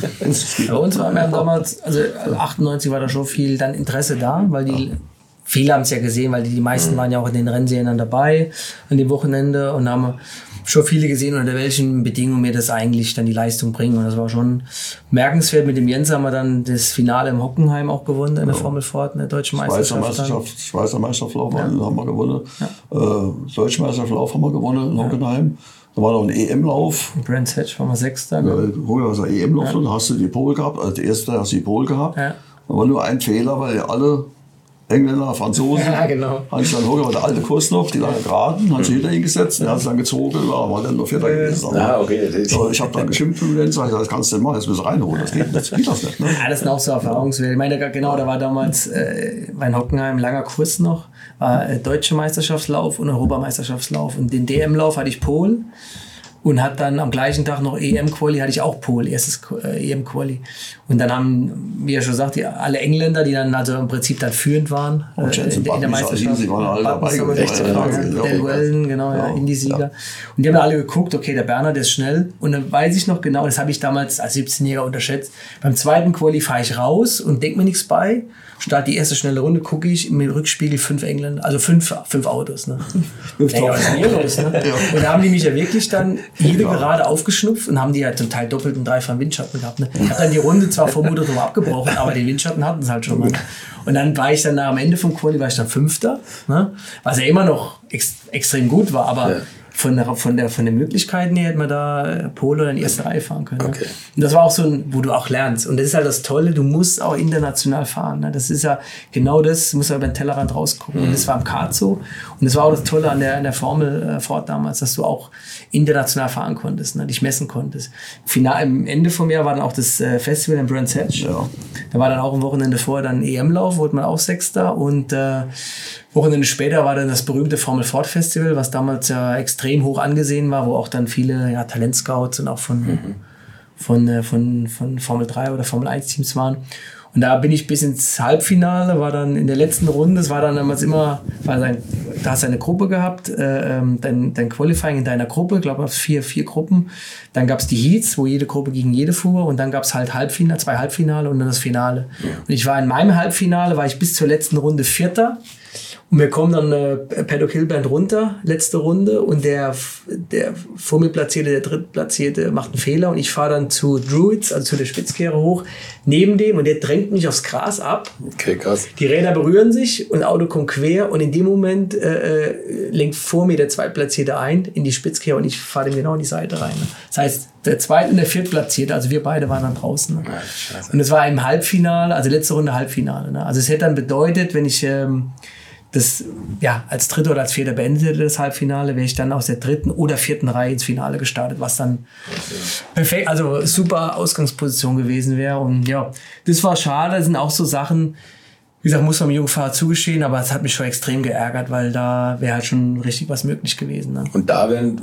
Bei uns war wir damals, also achtundneunzig war da schon viel dann Interesse da, weil die viele haben es ja gesehen, weil die, die meisten mhm. waren ja auch in den Rennserien dann dabei an dem Wochenende und haben schon viele gesehen, unter welchen Bedingungen mir das eigentlich dann die Leistung bringt. Und das war schon merkenswert. Mit dem Jens haben wir dann das Finale im Hockenheim auch gewonnen, in der ja. Formel Ford, in der deutschen Meisterschaft. Meisterschaft Schweizer Meisterlauf ja. haben wir gewonnen. Ja. Äh, Deutsche Meisterlauf haben wir gewonnen in Hockenheim. Da war noch ein E M-Lauf. In Brands Hatch waren wir Sechster. Ja, also ein E M-Lauf, ja. Da hast du die Pole gehabt, also der erste hast du die Pole gehabt. Ja. Da war nur ein Fehler, weil alle Engländer, Franzosen, ja, genau. Habe ich dann hoch, der alte Kurs noch, die lange Geraden, habe ich hinter ihn gesetzt, der hat es dann gezogen, war dann noch Vierter gewesen. Ja, okay. So, ich habe dann geschimpft mit dem sag ich, das kannst du nicht machen, jetzt müssen wir reinholen, das geht, das geht das nicht. Ne? Ja, das sind auch so Erfahrungswerte. Ich meine, genau, da war damals äh, bei Hockenheim ein langer Kurs noch, war äh, Deutsche Meisterschaftslauf und Europameisterschaftslauf und den D M-Lauf hatte ich Pole. Und hat dann am gleichen Tag noch E M-Quali, hatte ich auch Pole, erstes äh, E M-Quali. Und dann haben, wie er schon sagt, die, alle Engländer, die dann also im Prinzip dann führend waren äh, in, in der Meisterschaft. Sie waren alle dabei gewesen. Dan Wellen, genau, ja, Indie-Sieger. Ja. Und die haben alle geguckt, okay, der Bernhard ist schnell. Und dann weiß ich noch genau, das habe ich damals als siebzehnjähriger unterschätzt. Beim zweiten Quali fahre ich raus und denke mir nichts bei. Start die erste schnelle Runde, gucke ich im Rückspiegel fünf Engländer, also fünf, fünf Autos. Ne? Fünf hey, was ist denn hier los, ne? Ja. Und da haben die mich ja wirklich dann jede ja. gerade aufgeschnupft und haben die halt zum Teil doppelt und dreifachen Windschatten gehabt. Ne? Ich habe dann die Runde zwar vom Motorturm abgebrochen, aber den Windschatten hatten sie halt schon mal. Und dann war ich dann am Ende vom Quali war ich dann Fünfter, ne? Was ja immer noch ex extrem gut war, aber ja. Von der, von, der, von den Möglichkeiten her hätte man da Pole oder in die erste Reihe fahren können. Okay. Ne? Und das war auch so ein, wo du auch lernst. Und das ist halt das Tolle, du musst auch international fahren. Ne? Das ist ja genau das, du musst ja über den Tellerrand rausgucken. Mhm. Und das war am Kart so. Und das war auch das Tolle an der, an der Formel äh, Ford damals, dass du auch international fahren konntest, ne? Dich messen konntest. Final, am Ende vom Jahr war dann auch das äh, Festival in Brands Hatch. Ja. Da war dann auch am Wochenende vorher dann E M-Lauf, wurde man auch Sechster. Und äh, Wochenende später war dann das berühmte Formel Ford Festival, was damals ja extrem hoch angesehen war, wo auch dann viele ja, Talentscouts und auch von, mhm. von, äh, von, von Formel drei oder Formel eins Teams waren. Und da bin ich bis ins Halbfinale, war dann in der letzten Runde, es war dann damals immer, war sein, da hast du eine Gruppe gehabt, äh, dein, dein Qualifying in deiner Gruppe, ich glaube, es vier, vier Gruppen. Dann gab es die Heats, wo jede Gruppe gegen jede fuhr und dann gab es halt Halbfinale, zwei Halbfinale und dann das Finale. Ja. Und ich war in meinem Halbfinale, war ich bis zur letzten Runde Vierter. Und wir kommen dann äh, Paddock Hilband runter, letzte Runde, und der, der Vormitplatzierte, der Drittplatzierte macht einen Fehler und ich fahre dann zu Druids, also zu der Spitzkehre hoch, neben dem, und der drängt mich aufs Gras ab. Okay, krass. Die Räder berühren sich und das Auto kommt quer und in dem Moment äh, lenkt vor mir der Zweitplatzierte ein in die Spitzkehre und ich fahre dem genau in die Seite rein. Ne? Das heißt, der Zweit- und der Viertplatzierte, also wir beide waren dann draußen. Ne? Ja, und es war im Halbfinale, also letzte Runde Halbfinale. Ne? Also es hätte dann bedeutet, wenn ich ähm, das ja als Dritter oder als Vierter beendete, das Halbfinale, wäre ich dann aus der dritten oder vierten Reihe ins Finale gestartet, was dann perfekt, also super Ausgangsposition gewesen wäre. Und ja, das war schade. Das sind auch so Sachen, wie gesagt, muss man dem Jungfahrer zugestehen, aber es hat mich schon extrem geärgert, weil da wäre halt schon richtig was möglich gewesen. Ne? Und da wären,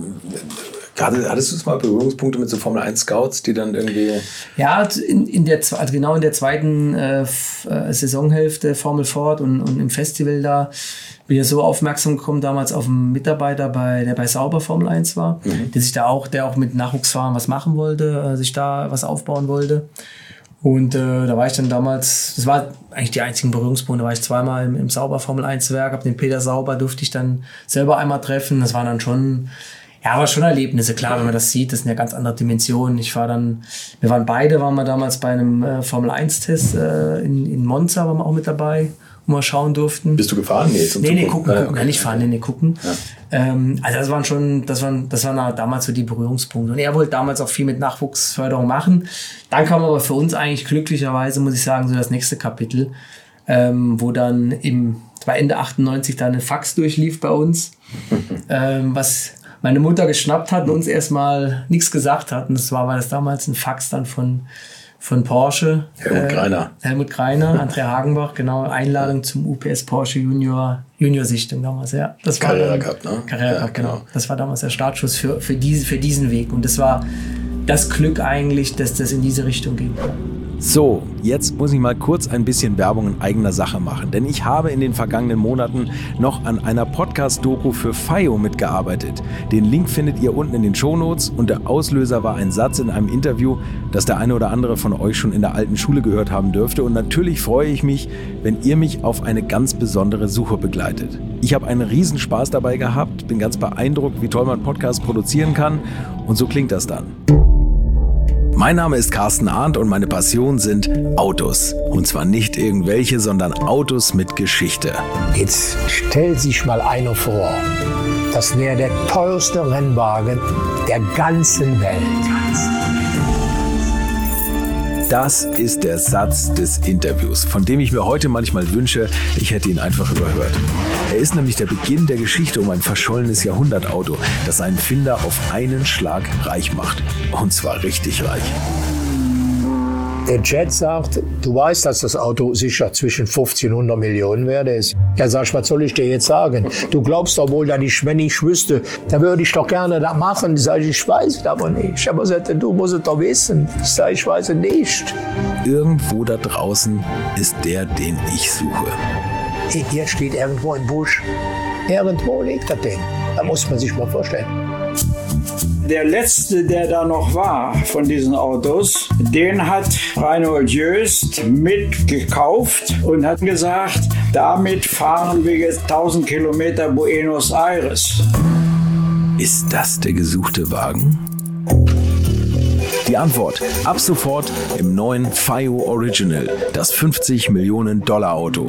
hattest du mal Berührungspunkte mit so Formel eins Scouts, die dann irgendwie... Ja, in, in der, also genau in der zweiten äh, Saisonhälfte Formel Ford und, und im Festival da bin ich so aufmerksam gekommen damals auf einen Mitarbeiter, bei, der bei Sauber Formel eins war, mhm. der sich da auch, der auch mit Nachwuchsfahren was machen wollte, äh, sich da was aufbauen wollte. Und äh, da war ich dann damals, das war eigentlich die einzigen Berührungspunkte, da war ich zweimal im, im Sauber Formel eins Werk, hab den Peter Sauber durfte ich dann selber einmal treffen. Das waren dann schon, ja, war schon Erlebnisse. Klar, wenn man das sieht, das sind ja ganz andere Dimensionen. Ich war dann, wir waren beide, waren wir damals bei einem äh, Formel eins Test äh, in, in Monza, waren wir auch mit dabei, wo wir schauen durften. Bist du gefahren? Nee, zum nee, nee, gucken, gucken, ah, gucken, okay. ja, nicht fahren, nee, nee, gucken. Ja. Ähm, also das waren schon, das waren, das waren damals so die Berührungspunkte. Und er wollte damals auch viel mit Nachwuchsförderung machen. Dann kam aber für uns eigentlich glücklicherweise, muss ich sagen, so das nächste Kapitel, ähm, wo dann im, das war Ende achtundneunzig dann ein Fax durchlief bei uns, ähm, was meine Mutter geschnappt hat und uns erstmal nichts gesagt hat. Und das war, war das damals ein Fax dann von von Porsche. Helmut äh, Greiner. Helmut Greiner, Andrea Hagenbach, genau, Einladung zum U P S Porsche Junior, Junior-Sichtung damals, ja. Das war Carrera Cup, ne? Carrera Ja, Cup, genau. genau. Das war damals der Startschuss für, für, diese, für diesen Weg. Und das war das Glück eigentlich, dass das in diese Richtung ging. So, jetzt muss ich mal kurz ein bisschen Werbung in eigener Sache machen, denn ich habe in den vergangenen Monaten noch an einer Podcast-Doku für FIO mitgearbeitet. Den Link findet ihr unten in den Shownotes und der Auslöser war ein Satz in einem Interview, das der eine oder andere von euch schon in der alten Schule gehört haben dürfte. Und natürlich freue ich mich, wenn ihr mich auf eine ganz besondere Suche begleitet. Ich habe einen Riesenspaß dabei gehabt, bin ganz beeindruckt, wie toll man Podcasts produzieren kann und so klingt das dann. Mein Name ist Carsten Arndt und meine Passion sind Autos. Und zwar nicht irgendwelche, sondern Autos mit Geschichte. Jetzt stellt sich mal einer vor, das wäre der teuerste Rennwagen der ganzen Welt. Das ist der Satz des Interviews, von dem ich mir heute manchmal wünsche, ich hätte ihn einfach überhört. Er ist nämlich der Beginn der Geschichte um ein verschollenes Jahrhundertauto, das seinen Finder auf einen Schlag reich macht. Und zwar richtig reich. Der Jet sagt, du weißt, dass das Auto sicher zwischen fünfzig und hundert Millionen wert ist. Ja, sag ich, was soll ich dir jetzt sagen? Du glaubst doch wohl, dass ich, wenn ich wüsste, dann würde ich doch gerne das machen. Sag ich, ich weiß es aber nicht. Aber sagt, du musst es doch wissen. Ich sag, ich weiß es nicht. Irgendwo da draußen ist der, den ich suche. Hier steht irgendwo ein Busch. Irgendwo liegt das Ding. Da muss man sich mal vorstellen. Der letzte, der da noch war von diesen Autos, den hat Reinhold Jöst mitgekauft und hat gesagt, damit fahren wir jetzt tausend Kilometer Buenos Aires. Ist das der gesuchte Wagen? Die Antwort ab sofort im neuen FIO Original, das fünfzig Millionen Dollar Auto.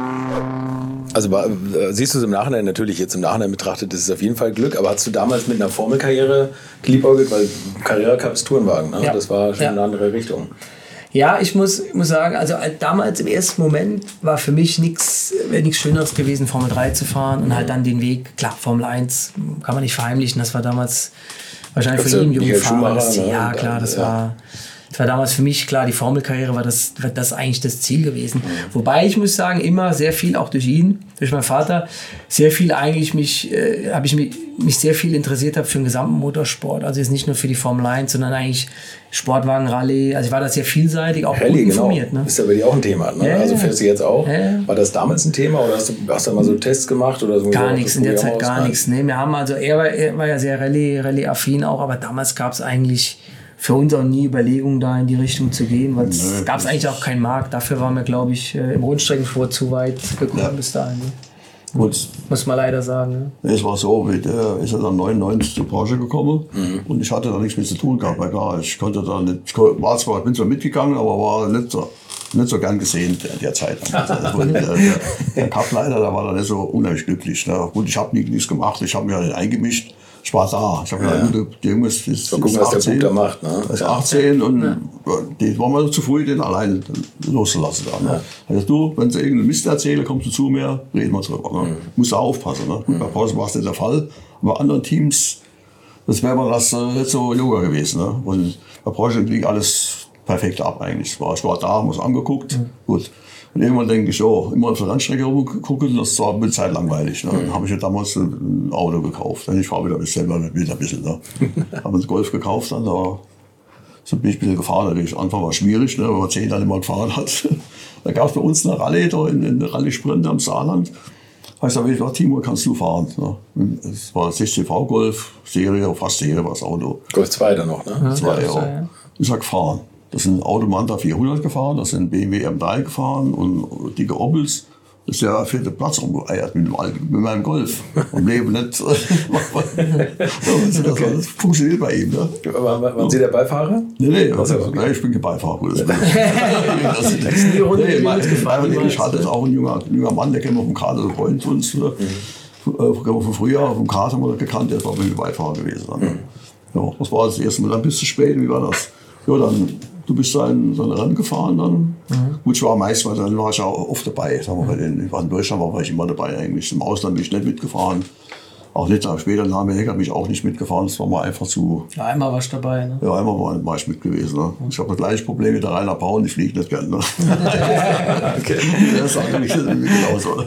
Also siehst du es im Nachhinein, natürlich jetzt im Nachhinein betrachtet, das ist auf jeden Fall Glück, aber hast du damals mit einer Formelkarriere geliebäugelt, weil Carrera Cup ist Tourenwagen, ne? Ja. Das war schon Ja. eine andere Richtung. Ja, ich muss, muss sagen, also damals im ersten Moment war für mich nichts nichts Schöneres gewesen, Formel drei zu fahren und halt dann den Weg, klar, Formel eins kann man nicht verheimlichen, das war damals wahrscheinlich für jeden jungen Fahrer. Das, ne? ja, Und klar, dann, das ja. war... Das war damals für mich, klar, die Formelkarriere war das, war das eigentlich das Ziel gewesen. Wobei ich muss sagen, immer sehr viel, auch durch ihn, durch meinen Vater, sehr viel eigentlich mich, äh, habe ich mich, mich sehr viel interessiert habe für den gesamten Motorsport. Also jetzt nicht nur für die Formel eins, sondern eigentlich Sportwagen, Rallye. Also ich war da sehr vielseitig, auch Rallye, gut informiert. genau. Ne? Ist ja bei dir auch ein Thema, ne? Ja, Also ja. fährst du jetzt auch. Ja. War das damals ein Thema oder hast du, hast du mal so Tests gemacht? Oder so Gar so nichts, in der Zeit gar Nein. nichts. Nee, wir haben also, er war, er war ja sehr Rallye, Rallye-affin auch, aber damals gab es eigentlich für uns auch nie Überlegungen, da in die Richtung zu gehen, weil es gab es eigentlich auch keinen Markt. Dafür waren wir, glaube ich, äh, im Rundstreckensport zu weit gekommen Ja. bis dahin. Ne? Gut, Muss man leider sagen. Ne? es war so, wie der ist ja dann neunundneunzig zur Branche gekommen Mhm. und ich hatte da nichts mit zu tun gehabt. Weil klar, ich konnte da nicht, ich kon- war zwar, bin zwar mitgegangen, aber war nicht so, nicht so gern gesehen in der Zeit. Also, der, der, der Cup-Leiter, da war da nicht so unheimlich glücklich. Ne? Gut, ich habe nichts gemacht, ich habe mich ja nicht eingemischt. Ich war da. Ich habe Ja. gesagt, gut, der Junge ist, ist, Mal gucken, ist was der achtzehn, Bub da macht, ne? Er ist Ja. achtzehn und ja. die waren mal zu früh, den allein loszulassen. Da, ne? Ja. Also du, wenn sie irgendeinen Mist erzählen, kommst du zu mir, reden wir drüber. Ne? Mhm. Musst du aufpassen. Ne? Bei Porsche war es nicht der Fall. Aber bei anderen Teams, das wäre mir das äh, nicht so Yoga gewesen. Ne? Und bei Porsche liegt alles perfekt ab eigentlich. Ich war, ich war da, haben wir es angeguckt. Mhm. Gut. Und irgendwann denke ich, oh, immer auf der Rennstrecke rumgucken, das war eine Zeit langweilig. Ne? Dann habe ich ja damals ein Auto gekauft. Ich fahre wieder, selber wieder ein bisschen. Ne? Habe einen Golf gekauft, dann da so bin ich ein bisschen gefahren. Natürlich. Anfang war schwierig, ne? Wenn man zehn Jahre nicht mal gefahren hat. Da gab es bei uns eine Rallye, da in, in der Rallye-Sprint am Saarland. Da habe ich gesagt, Timo, kannst du fahren? Ne? Es war sechzehn V Golf, Serie, fast Serie war das Auto. Golf zwei dann noch, ne? Zwei, Golf zwei, ja. ja. Ich sag, fahren. Das sind Automanta vierhundert gefahren, das sind B M W M drei gefahren und dicke Opels. Das ist der vierte Platz rumgeeiert mit, dem alten, mit meinem Golf. Und lebe nicht. das, okay. das funktioniert bei ihm. Ne? War, waren Sie der Beifahrer? Nee, nee, also, okay. nee ich bin kein Beifahrer. nee, ich hatte jetzt auch ein junger, ein junger Mann, der kennt wir vom Kader, der Freund von uns. Ne? Mhm. Von früher, vom Kader haben wir gekannt, der war bei mir Beifahrer gewesen. Mhm. Ja, das war das erste Mal. Dann bist du spät, wie war das? Ja, dann, du bist dann so ein Rennen gefahren dann. Mhm. Gut, ich war meistens, dann war ich auch oft dabei. Sagen wir, bei den, ich war in Deutschland, war ich immer dabei eigentlich. Im Ausland bin ich nicht mitgefahren. Auch nicht, später in Amerika bin ich auch nicht mitgefahren. Das war mal einfach zu... Ja, einmal warst du dabei, ne? Ja, einmal war, war ich mit gewesen. Ne? Ich habe das gleiche Problem mit der Rainer Pauen, ich fliege nicht gern. Ne? Okay. Das ist eigentlich genauso.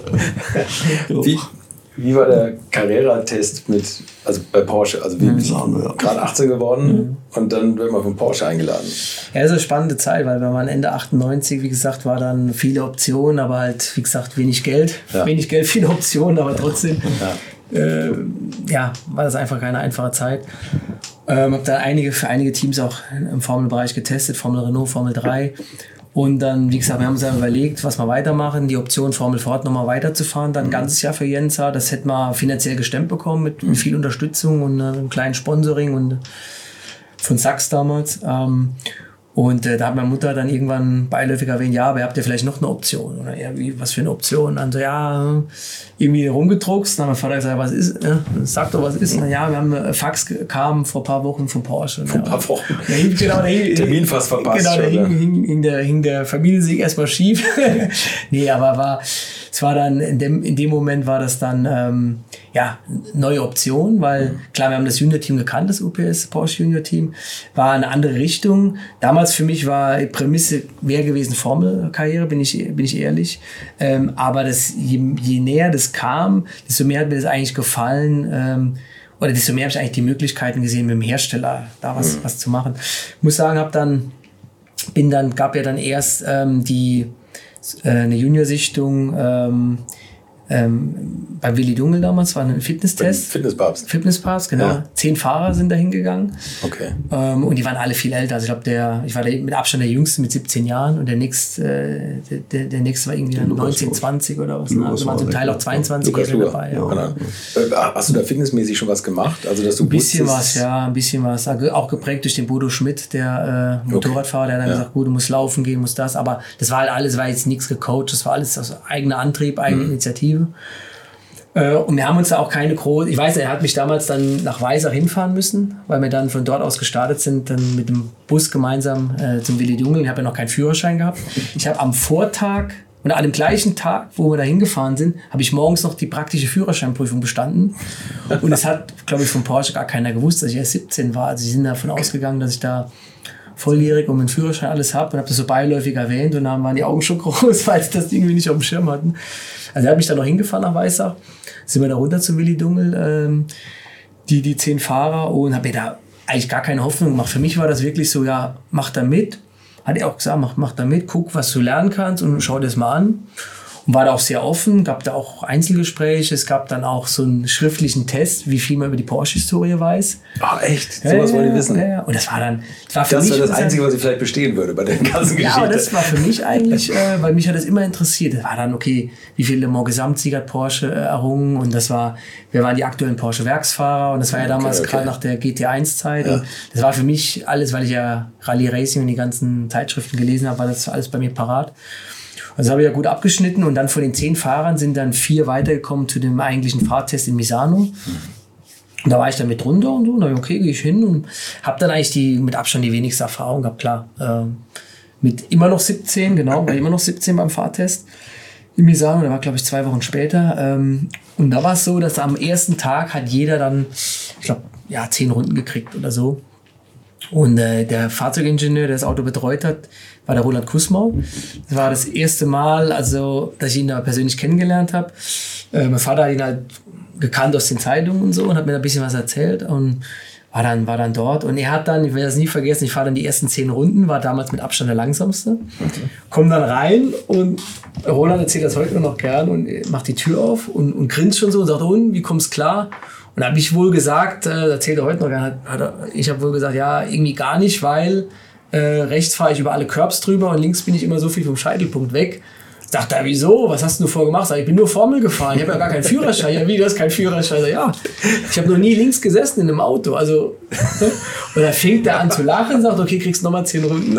Wie, wie war der Carrera-Test mit, also bei Porsche? Also wie, mhm. ja. gerade achtzehn geworden mhm. und dann wird man von Porsche eingeladen. Ja, das ist eine spannende Zeit, weil wenn man Ende achtundneunzig, wie gesagt, war dann viele Optionen, aber halt, wie gesagt, wenig Geld. Ja. Wenig Geld, viele Optionen, aber trotzdem ja. Äh, ja, war das einfach keine einfache Zeit. Ähm, habe dann einige, für einige Teams auch im Formelbereich getestet, Formel Renault, Formel drei. Und dann, wie gesagt, wir haben uns dann überlegt, was wir weitermachen. Die Option Formel Ford nochmal weiterzufahren, dann ein ganzes Jahr für Jensa. Das hätten wir finanziell gestemmt bekommen mit, mit viel Unterstützung und äh, einem kleinen Sponsoring und von Sachs damals. Ähm, und äh, da hat meine Mutter dann irgendwann beiläufig erwähnt, ja, aber ihr habt ja vielleicht noch eine Option. Oder ja, wie, was für eine Option? Dann so, ja, irgendwie rumgedruckst. Dann hat mein Vater gesagt, was ist? Ja, sag doch, was ist? Na ja, wir haben eine Fax kam vor ein paar Wochen von Porsche. Vor ein paar Wochen. Ja, genau, der hing, Termin fast verpasst. Genau, der schon, hing, hing, hing, der, hing der Familiensieg erstmal schief. Nee, aber war, es war dann, in dem, in dem Moment war das dann, ähm, ja, neue Option, weil mhm. klar, wir haben das Junior-Team gekannt, das U P S Porsche Junior-Team, war eine andere Richtung. Damals für mich war die Prämisse wäre gewesen Formelkarriere, bin ich, bin ich ehrlich. Ähm, aber das, je, je näher das kam, desto mehr hat mir das eigentlich gefallen, ähm, oder desto mehr habe ich eigentlich die Möglichkeiten gesehen, mit dem Hersteller da was, mhm. was zu machen. Ich muss sagen, hab dann, bin dann, gab ja dann erst ähm, die äh, eine Junior-Sichtung, ähm, Ähm, bei Willi Dungel damals war ein Fitnesstest. Fitnesspapst. Fitnesspapst, genau. Ja. Zehn Fahrer sind da hingegangen. Okay. Ähm, und die waren alle viel älter. Also ich glaube, der, ich war der, mit Abstand der Jüngste mit siebzehn Jahren und der nächste, äh, der, der, der nächste war irgendwie neunzehn, zwanzig oder was. Ne? Also waren zum Teil auch zweiundzwanzig-Jährige dabei. Ja. Genau. Hast du da fitnessmäßig schon was gemacht? Also, dass du ein bisschen was, ja, ein bisschen was. Auch geprägt durch den Bodo Schmidt, der äh, Motorradfahrer, der hat dann ja. gesagt, gut, du musst laufen gehen, musst das. Aber das war halt alles, war jetzt nichts gecoacht. Das war alles aus eigener Antrieb, eigene mhm. Initiative. Und wir haben uns da auch keine große, ich weiß, er hat mich damals dann nach Weisach hinfahren müssen, weil wir dann von dort aus gestartet sind, dann mit dem Bus gemeinsam äh, zum Willi Dungel. Ich habe ja noch keinen Führerschein gehabt. Ich habe am Vortag und an dem gleichen Tag, wo wir da hingefahren sind, habe ich morgens noch die praktische Führerscheinprüfung bestanden. Und es hat, glaube ich, von Porsche gar keiner gewusst, dass ich erst siebzehn war. Also sie sind davon ausgegangen, dass ich da volljährig und meinen Führerschein alles habe und habe das so beiläufig erwähnt und dann waren die Augen schon groß, weil sie das irgendwie nicht auf dem Schirm hatten. Also er hat mich dann noch hingefahren nach Weissach, sind wir da runter zu Willi Dungel, ähm, die, die zehn Fahrer und habe mir da eigentlich gar keine Hoffnung gemacht. Für mich war das wirklich so, ja, mach da mit. Hat er auch gesagt, mach, mach da mit, guck, was du lernen kannst und schau dir das mal an. Und war da auch sehr offen, gab da auch Einzelgespräche, es gab dann auch so einen schriftlichen Test, wie viel man über die Porsche-Historie weiß. Ach echt? So was wollen die wissen? Ja, ja. Und das war dann... Das war, für das, mich war das Einzige, was ich vielleicht bestehen würde bei der ganzen Geschichte. Ja, aber das war für mich eigentlich, äh, weil mich hat das immer interessiert. Das war dann, okay, wie viele Le Mans Gesamtsieger hat Porsche äh, errungen und das war, wer waren die aktuellen Porsche-Werksfahrer und das war ja damals okay, okay. gerade nach der G T eins Zeit. Ja. Und das war für mich alles, weil ich ja Rallye Racing und die ganzen Zeitschriften gelesen habe, war das alles bei mir parat. Also habe ich ja gut abgeschnitten und dann von den zehn Fahrern sind dann vier weitergekommen zu dem eigentlichen Fahrtest in Misano. Und da war ich dann mit drunter und so, und da okay, gehe ich hin und habe dann eigentlich die mit Abstand die wenigste Erfahrung gehabt, klar. Äh, mit immer noch siebzehn, genau, war immer noch siebzehn beim Fahrtest in Misano, da war glaube ich zwei Wochen später. Ähm, und da war es so, dass am ersten Tag hat jeder dann, ich glaube, ja, zehn Runden gekriegt oder so. Und äh, der Fahrzeugingenieur, der das Auto betreut hat, war der Roland Kusmau. Das war das erste Mal, also, dass ich ihn da persönlich kennengelernt habe. Äh, mein Vater hat ihn halt gekannt aus den Zeitungen und so und hat mir da ein bisschen was erzählt und war dann, war dann dort. Und er hat dann, ich werde das nie vergessen, ich fahre dann die ersten zehn Runden, war damals mit Abstand der langsamste. Okay. Komm dann rein und Roland erzählt das heute nur noch gern und macht die Tür auf und, und grinst schon so und sagt, und, wie kommst klar? Und da habe ich wohl gesagt, äh, erzählt er heute noch, hat, hat er, ich habe wohl gesagt, ja, irgendwie gar nicht, weil Äh, rechts fahre ich über alle Curbs drüber und links bin ich immer so viel vom Scheitelpunkt weg. Sagt er, wieso? Was hast du vorgemacht? Sag, ich bin nur Formel gefahren. Ich habe ja gar keinen Führerschein. Ja, wie, du hast keinen Führerschein? Sag, ja, ich habe noch nie links gesessen in einem Auto. Also, und dann fängt er an zu lachen und sagt, okay, kriegst nochmal zehn Runden.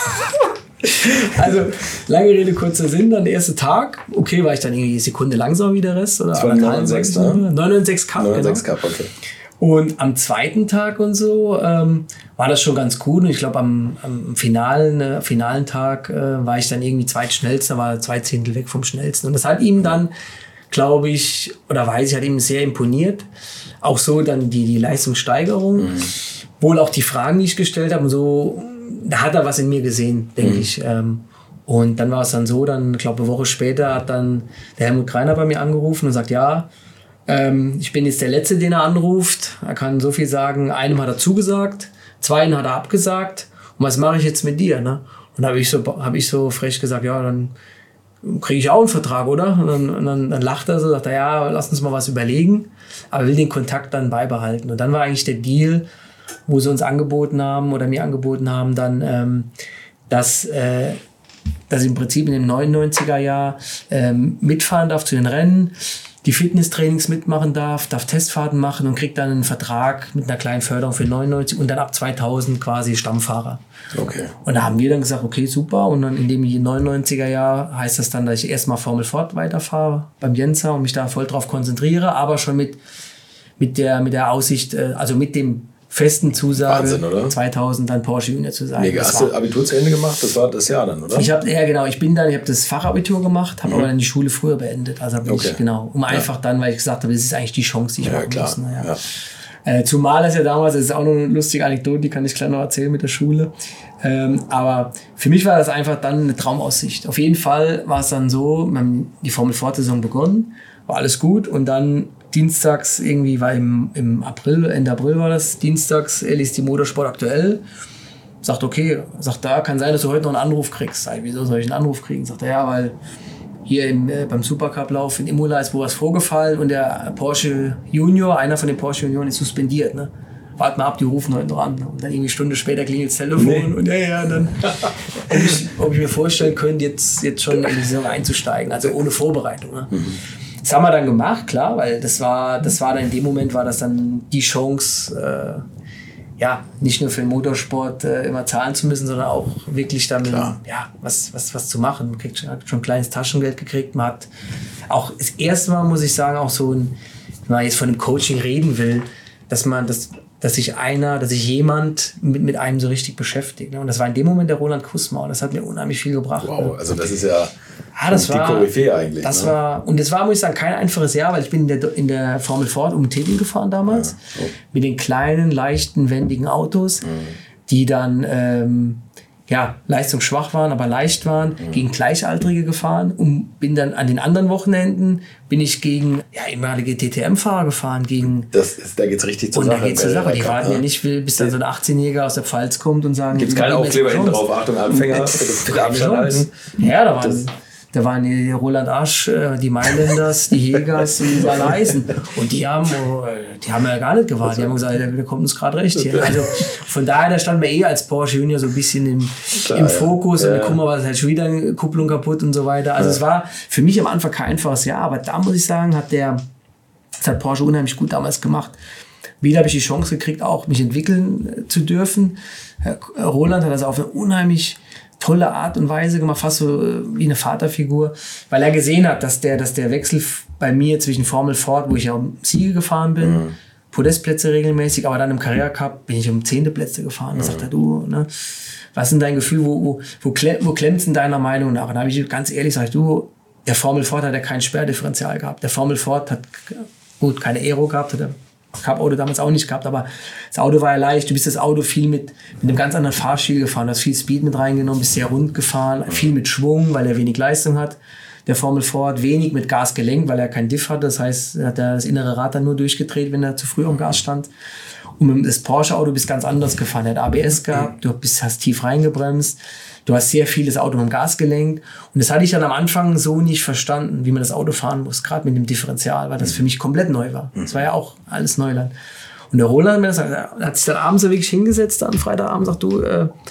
Also, lange Rede, kurzer Sinn. Dann der erste Tag. Okay, war ich dann irgendwie eine Sekunde langsamer wie der Rest? Oder das war neun neun sechs, ne? neun neun sechs Cup, neun neun sechs Cup, okay. Und am zweiten Tag und so ähm, war das schon ganz gut. Und ich glaube, am, am finalen, äh, finalen Tag äh, war ich dann irgendwie zweitschnellster, war zwei Zehntel weg vom schnellsten. Und das hat ihm dann, glaube ich, oder weiß ich, hat ihm sehr imponiert. Auch so dann die, die Leistungssteigerung. Mhm. Wohl auch die Fragen, die ich gestellt habe. Und so, da hat er was in mir gesehen, denke mhm. ich. Ähm, und dann war es dann so, dann, ich glaube, eine Woche später hat dann der Helmut Greiner bei mir angerufen und sagt, ja, Ähm, ich bin jetzt der Letzte, den er anruft. Er kann so viel sagen. Einem hat er zugesagt, zweien hat er abgesagt. Und was mache ich jetzt mit dir? Ne? Und da habe ich, so, hab ich so frech gesagt, ja, dann kriege ich auch einen Vertrag, oder? Und dann, und dann, dann lacht er so, sagt er, ja, lass uns mal was überlegen. Aber er will den Kontakt dann beibehalten. Und dann war eigentlich der Deal, wo sie uns angeboten haben oder mir angeboten haben, dann, ähm, dass, äh, dass ich im Prinzip in dem neunundneunziger Jahr ähm, mitfahren darf zu den Rennen, die Fitnesstrainings mitmachen darf, darf Testfahrten machen und kriegt dann einen Vertrag mit einer kleinen Förderung für neunundneunzig und dann ab zweitausend quasi Stammfahrer. Okay. Und da haben wir dann gesagt, okay, super. Und dann in dem neunundneunziger Jahr heißt das dann, dass ich erstmal Formel Ford weiterfahre beim Jenzer und mich da voll drauf konzentriere, aber schon mit, mit, der, mit der Aussicht, also mit dem festen Zusage, Wahnsinn, oder? zweitausend dann Porsche Junior zu sein. Mega. Hast du Abitur zu Ende gemacht? Das war das Jahr dann, oder? Ich habe, ja genau, ich bin dann, ich habe das Fachabitur gemacht, habe Mhm. aber dann die Schule früher beendet. Also habe Okay. ich, genau, um Ja. einfach dann, weil ich gesagt habe, das ist eigentlich die Chance, die ich Ja, machen klar. muss. Ne, ja. Ja. Äh, zumal das ja damals, das ist auch noch eine lustige Anekdote, die kann ich gleich noch erzählen mit der Schule. Ähm, aber für mich war das einfach dann eine Traumaussicht. Auf jeden Fall war es dann so, wir haben die Formel-Ford-Saison begonnen, war alles gut und dann dienstags, irgendwie war im, im April, Ende April war das, dienstags liest die Motorsport aktuell, sagt, okay, sagt da, kann sein, dass du heute noch einen Anruf kriegst. Sag, wieso soll ich einen Anruf kriegen? Sagt er, ja, weil hier im, äh, beim Supercup-Lauf in Imola ist wo was vorgefallen und der Porsche Junior, einer von den Porsche Junioren ist suspendiert, ne? Wart mal ab, die rufen heute noch an. Und dann irgendwie eine Stunde später klingelt das Telefon nee. und ja, ja, dann ob ich, ob ich mir vorstellen könnte, jetzt, jetzt schon in die Saison einzusteigen, also ohne Vorbereitung. Ne? Mhm. Das haben wir dann gemacht, klar, weil das war, das war dann in dem Moment war das dann die Chance, äh, ja, nicht nur für den Motorsport äh, immer zahlen zu müssen, sondern auch wirklich damit, ja, was, was, was zu machen. Man kriegt schon, hat schon ein kleines Taschengeld gekriegt, man hat auch das erste Mal, muss ich sagen, auch so ein, wenn man jetzt von dem Coaching reden will, dass man das, dass sich einer, dass sich jemand mit, mit einem so richtig beschäftigt. Ne? Und das war in dem Moment der Roland Kusma und das hat mir unheimlich viel gebracht. Wow, ne? also das ist ja ah, das die war, Koryphäe eigentlich. Das ne? war, und das war, muss ich sagen, kein einfaches Jahr, weil ich bin in der, in der Formel Ford um den Titel gefahren damals. Ja, so. Mit den kleinen, leichten, wendigen Autos, mhm. die dann ähm, ja, leistungsschwach waren, aber leicht waren, mhm. gegen Gleichaltrige gefahren und bin dann an den anderen Wochenenden bin ich gegen ja, ehemalige D T M-Fahrer gefahren. Gegen, das ist, da geht's richtig zur und Sache. Und da geht's zur Sache. Die warten ja nicht, bis dann so ein achtzehnjähriger aus der Pfalz kommt und sagen... Gibt's keine Aufkleber hinten drauf? Achtung, Anfänger, bitte Abstand halten. Ja, da waren... Da waren die Roland Asch, die Mailänders, die Hegers, die Saleisen. Und die haben, die haben ja gar nicht gewartet. Die haben gesagt, der kommt uns gerade recht hier. Also von daher, da standen wir eh als Porsche Junior so ein bisschen im, Klar, im Fokus. Ja. Und guck mal, was halt schon wieder eine Kupplung kaputt und so weiter. Also ja. es war für mich am Anfang kein einfaches Jahr. Aber da muss ich sagen, hat der, das hat Porsche unheimlich gut damals gemacht. Wieder habe ich die Chance gekriegt, auch mich entwickeln zu dürfen. Roland hat das auf eine unheimlich tolle Art und Weise gemacht, fast so wie eine Vaterfigur, weil er gesehen hat, dass der, dass der Wechsel bei mir zwischen Formel Ford, wo ich ja um Siege gefahren bin, mhm. Podestplätze regelmäßig, aber dann im Carrera Cup bin ich um zehnte Plätze gefahren. Mhm. Da sagt er, du, ne, was ist denn dein Gefühl, wo, wo, wo, klemm, wo klemmt's in deiner Meinung nach? Und da habe ich ganz ehrlich gesagt, du, der Formel Ford hat ja kein Sperrdifferential gehabt. Der Formel Ford hat, gut, keine Aero gehabt, hat er Cup-Auto damals auch nicht gehabt, aber das Auto war ja leicht. Du bist das Auto viel mit, mit einem ganz anderen Fahrstil gefahren. Du hast viel Speed mit reingenommen, bist sehr rund gefahren, viel mit Schwung, weil er wenig Leistung hat. Der Formel Ford wenig mit Gas gelenkt, weil er kein Diff hat. Das heißt, er hat das innere Rad dann nur durchgedreht, wenn er zu früh am Gas stand. Und mit das Porsche-Auto bist ganz anders gefahren. Er hat A B S gehabt, du bist, hast tief reingebremst. Du hast sehr viel das Auto mit dem Gas gelenkt. Und das hatte ich dann am Anfang so nicht verstanden, wie man das Auto fahren muss, gerade mit dem Differential, weil das für mich komplett neu war. Das war ja auch alles Neuland. Und der Roland hat sich dann abends wirklich hingesetzt, am Freitagabend, sagt du, äh,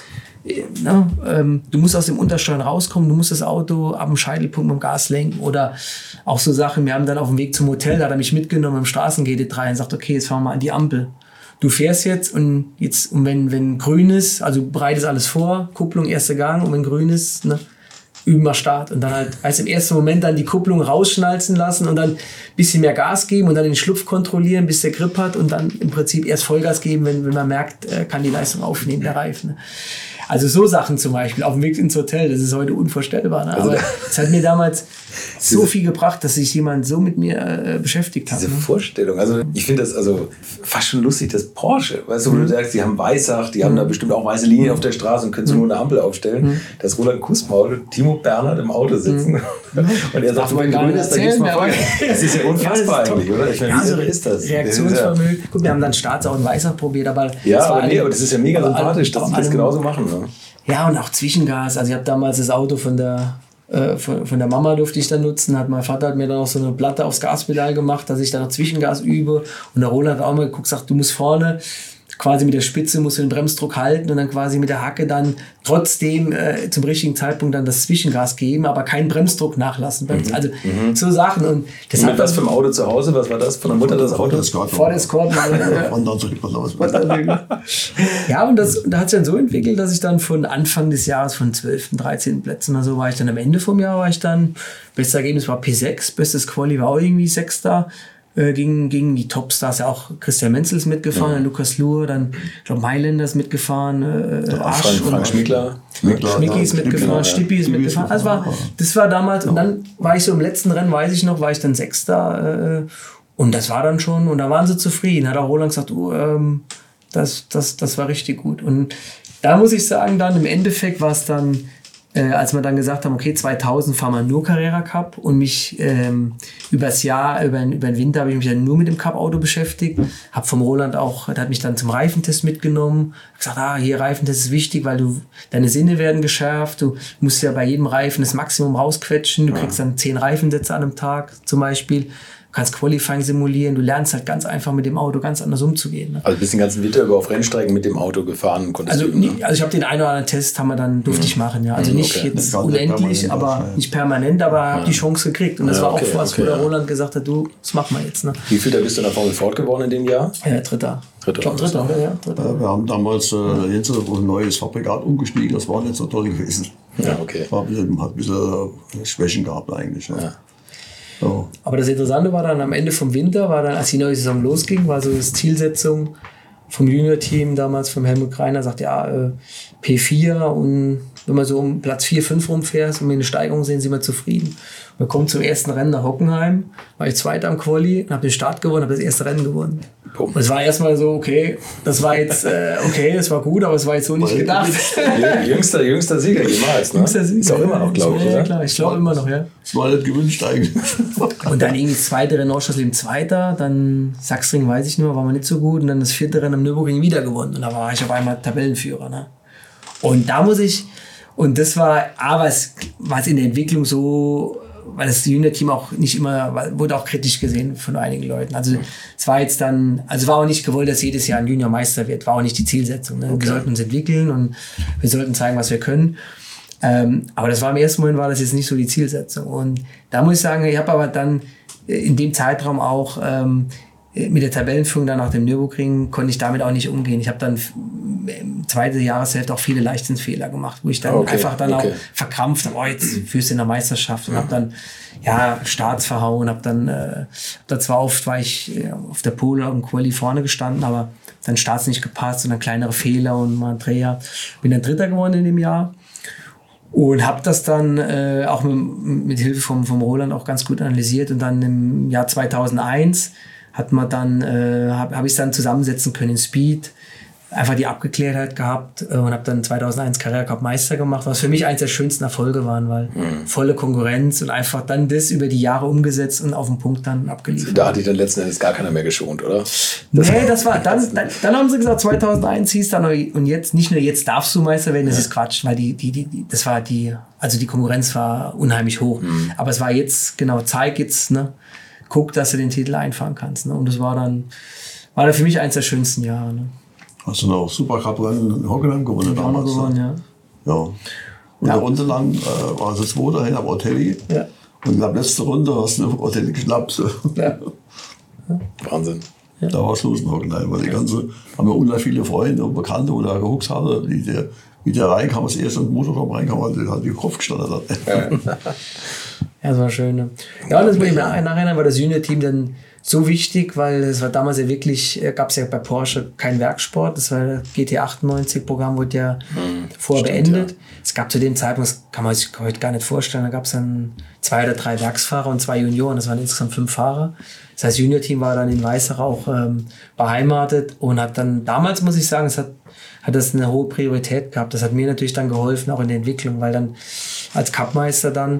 Na, ähm, du musst aus dem Untersteuern rauskommen, du musst das Auto ab dem Scheitelpunkt mit dem Gas lenken oder auch so Sachen. Wir haben dann auf dem Weg zum Hotel, da hat er mich mitgenommen im Straßen-G D drei und sagt, okay, jetzt fahren wir mal an die Ampel. Du fährst jetzt und jetzt, und wenn, wenn grün ist, also bereitest alles vor, Kupplung, erster Gang, und wenn grün ist, ne, üben wir Start. Und dann halt als im ersten Moment dann die Kupplung rausschnalzen lassen und dann ein bisschen mehr Gas geben und dann den Schlupf kontrollieren, bis der Grip hat und dann im Prinzip erst Vollgas geben, wenn, wenn man merkt, äh, kann die Leistung aufnehmen, der Reifen. Ne. Also so Sachen zum Beispiel, auf dem Weg ins Hotel, das ist heute unvorstellbar. Ne? Aber es hat mir damals so viel gebracht, dass sich jemand so mit mir äh, beschäftigt hat. Diese ne? Vorstellung, also ich finde das also fast schon lustig, das Porsche. Weißt du, wo mhm. du sagst, die haben Weissach, die mhm. haben da bestimmt auch weiße Linien auf der Straße und können so mhm. nur eine Ampel aufstellen. Mhm. Dass Roland Kussmaul, Timo Bernhard im Auto sitzen Mhm. und er sagt, wenn grün ist, dann gibt's mal Feuer. Das ist ja unfassbar ja, eigentlich, oder? Ich meine, ja, wie so ist das? Reaktionsvermögen. Guck, wir haben dann Starts auch in Weissach probiert, aber... Ja, aber nee, aber das ist ja mega sympathisch, dass sie das genauso machen. Ne? Ja, und auch Zwischengas. Also ich habe damals das Auto von der, äh, von, von der Mama durfte ich dann nutzen. Hat mein Vater hat mir dann auch so eine Platte aufs Gaspedal gemacht, dass ich dann noch Zwischengas übe. Und der Roland hat auch mal geguckt, sagt, du musst vorne quasi mit der Spitze musst du den Bremsdruck halten und dann quasi mit der Hacke dann trotzdem äh, zum richtigen Zeitpunkt dann das Zwischengas geben, aber keinen Bremsdruck nachlassen. Mhm. Also mhm. so Sachen. Und das und hat was für ein Auto zu Hause? Was war das? Von der Mutter das Auto? Vor der Escort. Ja, und das, da hat sich dann so entwickelt, dass ich dann von Anfang des Jahres von zwölften, dreizehnten Plätzen, also war ich dann am Ende vom Jahr, war ich dann, bestes Ergebnis war P sechs, bestes Quali war auch irgendwie Sechster. Gegen, gegen die Topstars, ja auch Christian Menzel ist mitgefahren, ja. Lukas Luhr, dann, ich glaube, Mailänder ist mitgefahren, äh, Asch Frank, Frank Schmickler. Schmicki ist mitgefahren, Stippi ist mitgefahren. Also war, das war damals, und dann war ich so im letzten Rennen, weiß ich noch, war ich dann Sechster, äh, und das war dann schon, und da waren sie zufrieden. Hat auch Roland gesagt, oh, ähm, das, das, das war richtig gut. Und da muss ich sagen, dann im Endeffekt war es dann, Äh, als wir dann gesagt haben, okay, zweitausend fahren wir nur Carrera Cup und mich ähm, übers Jahr, über, über den Winter habe ich mich dann nur mit dem Cup-Auto beschäftigt. Habe vom Roland auch, der hat mich dann zum Reifentest mitgenommen. Hab gesagt, ah, hier Reifentest ist wichtig, weil du deine Sinne werden geschärft. Du musst ja bei jedem Reifen das Maximum rausquetschen. Du kriegst dann zehn Reifensätze an einem Tag zum Beispiel. Du kannst Qualifying simulieren, du lernst halt ganz einfach mit dem Auto ganz anders umzugehen. Ne? Also bist den ganzen Winter über auf Rennstrecken mit dem Auto gefahren? Konntest also, du, ne? also ich habe den einen oder anderen Test, haben wir dann, durfte mhm. ich machen. Ja. Also mhm, nicht okay. jetzt unendlich, aber nicht permanent, aber ja. habe die Chance gekriegt. Und das ja, war okay, auch was, okay, wo der Roland gesagt hat, du, das machen wir jetzt. Ne? Wie viel da bist du in der Formel Ford geworden in dem Jahr? Ja, Dritter. Dritter, glaub, Dritter, ja, Dritter. Ja, wir haben damals äh, jetzt auf ein neues Fabrikat umgestiegen, das war nicht so toll gewesen. Ja, okay. War ein bisschen, hat ein bisschen Schwächen gehabt eigentlich. Ne? Ja. So. Aber das Interessante war dann am Ende vom Winter, war dann, als die neue Saison losging, war so das Zielsetzung vom Junior-Team damals, vom Helmut Greiner, sagt ja, äh, P vier, und wenn man so um Platz vier, fünf rumfährt und wir eine Steigerung sehen, sind wir zufrieden. Wir kommen zum ersten Rennen nach Hockenheim, war ich Zweiter am Quali und habe den Start gewonnen, habe das erste Rennen gewonnen. Und es war erstmal so, okay, das war jetzt, äh, okay, das war gut, aber es war jetzt so nicht gedacht. jüngster, jüngster Sieger jemals, ne? Jüngster Sieger. Ist auch immer noch, glaube ich, ja, oder? Ja, klar, ich glaube immer noch, ja. Das war nicht gewünscht eigentlich. Und dann irgendwie das zweite Rennen Nordschleswig Zweiter, dann Sachsenring, weiß ich nur, war mal nicht so gut, und dann das vierte Rennen am Nürburgring wieder gewonnen. Und da war ich auf einmal Tabellenführer, ne? Und da muss ich, und das war, aber es war in der Entwicklung so, weil das Junior-Team auch nicht immer, wurde auch kritisch gesehen von einigen Leuten. Also es war jetzt dann, also war auch nicht gewollt, dass jedes Jahr ein Junior-Meister wird, war auch nicht die Zielsetzung. Ne? Okay. Wir sollten uns entwickeln und wir sollten zeigen, was wir können. Ähm, aber das war im ersten Moment war das jetzt nicht so die Zielsetzung. Und da muss ich sagen, ich habe aber dann in dem Zeitraum auch ähm, mit der Tabellenführung dann nach dem Nürburgring konnte ich damit auch nicht umgehen. Ich habe dann im zweiten Jahreshälfte auch viele Leichtsinnsfehler gemacht, wo ich dann okay, einfach dann okay. auch verkrampft habe, oh, jetzt führst du in der Meisterschaft, und habe dann ja Starts verhauen, habe dann äh, da zwar oft war ich äh, auf der Pole im Quali vorne gestanden, aber dann Starts nicht gepasst und dann kleinere Fehler und mal ein Dreher. Bin dann Dritter geworden in dem Jahr. Und habe das dann äh, auch mit, mit Hilfe vom, vom Roland auch ganz gut analysiert, und dann im Jahr zweitausendeins hat man dann, äh, habe hab ich es dann zusammensetzen können in Speed, einfach die Abgeklärtheit gehabt, äh, und habe dann zweitausendeins Carrera Cup Meister gemacht, was für mich eines der schönsten Erfolge waren, weil mhm. volle Konkurrenz und einfach dann das über die Jahre umgesetzt und auf den Punkt dann abgeliefert. Da hat dich dann letzten Endes gar keiner mehr geschont, oder? Das nee, das war, dann, dann, dann haben sie gesagt, zweitausendeins hieß dann, und jetzt, nicht nur jetzt darfst du Meister werden, das ja. ist Quatsch, weil die, die, die, das war die, also die Konkurrenz war unheimlich hoch, mhm. aber es war jetzt, genau, zeig jetzt, ne, guck, dass du den Titel einfahren kannst, ne, und das war dann, war dann für mich eins der schönsten Jahre, ne. Hast du noch Supercup-Rennen in Hockenheim gewonnen? Damals, gewonnen, ja. Ja. Und ja. eine Runde lang äh, war es zweiter hin am Otelli. Ja. Und in der letzten Runde hast du Otelli geschnappt. Ja. Wahnsinn. Ja. Da war Schluss noch. Nein, weil die ganze, haben wir unheimlich viele Freunde und Bekannte, wo da gehuckt haben, wie der, wie der reinkam, als erst in den Motorraum reinkam, der hat die Kopf gestanden hat. Ja. Ja, das war schön. Ne? Ja, und das muss ich mir nachher war das Junior-Team dann so wichtig, weil es war damals ja wirklich, gab es ja bei Porsche keinen Werksport. Das war das G T achtundneunzig-Programm, wurde ja hm, vorher stimmt, beendet. Ja. Es gab zu dem Zeitpunkt, das kann man sich heute gar nicht vorstellen, da gab es dann zwei oder drei Werksfahrer und zwei Junioren, das waren insgesamt fünf Fahrer. Das heißt, Junior-Team war dann in Weissach auch ähm, beheimatet und hat dann, damals muss ich sagen, es hat, hat das eine hohe Priorität gehabt. Das hat mir natürlich dann geholfen, auch in der Entwicklung, weil dann als Cupmeister dann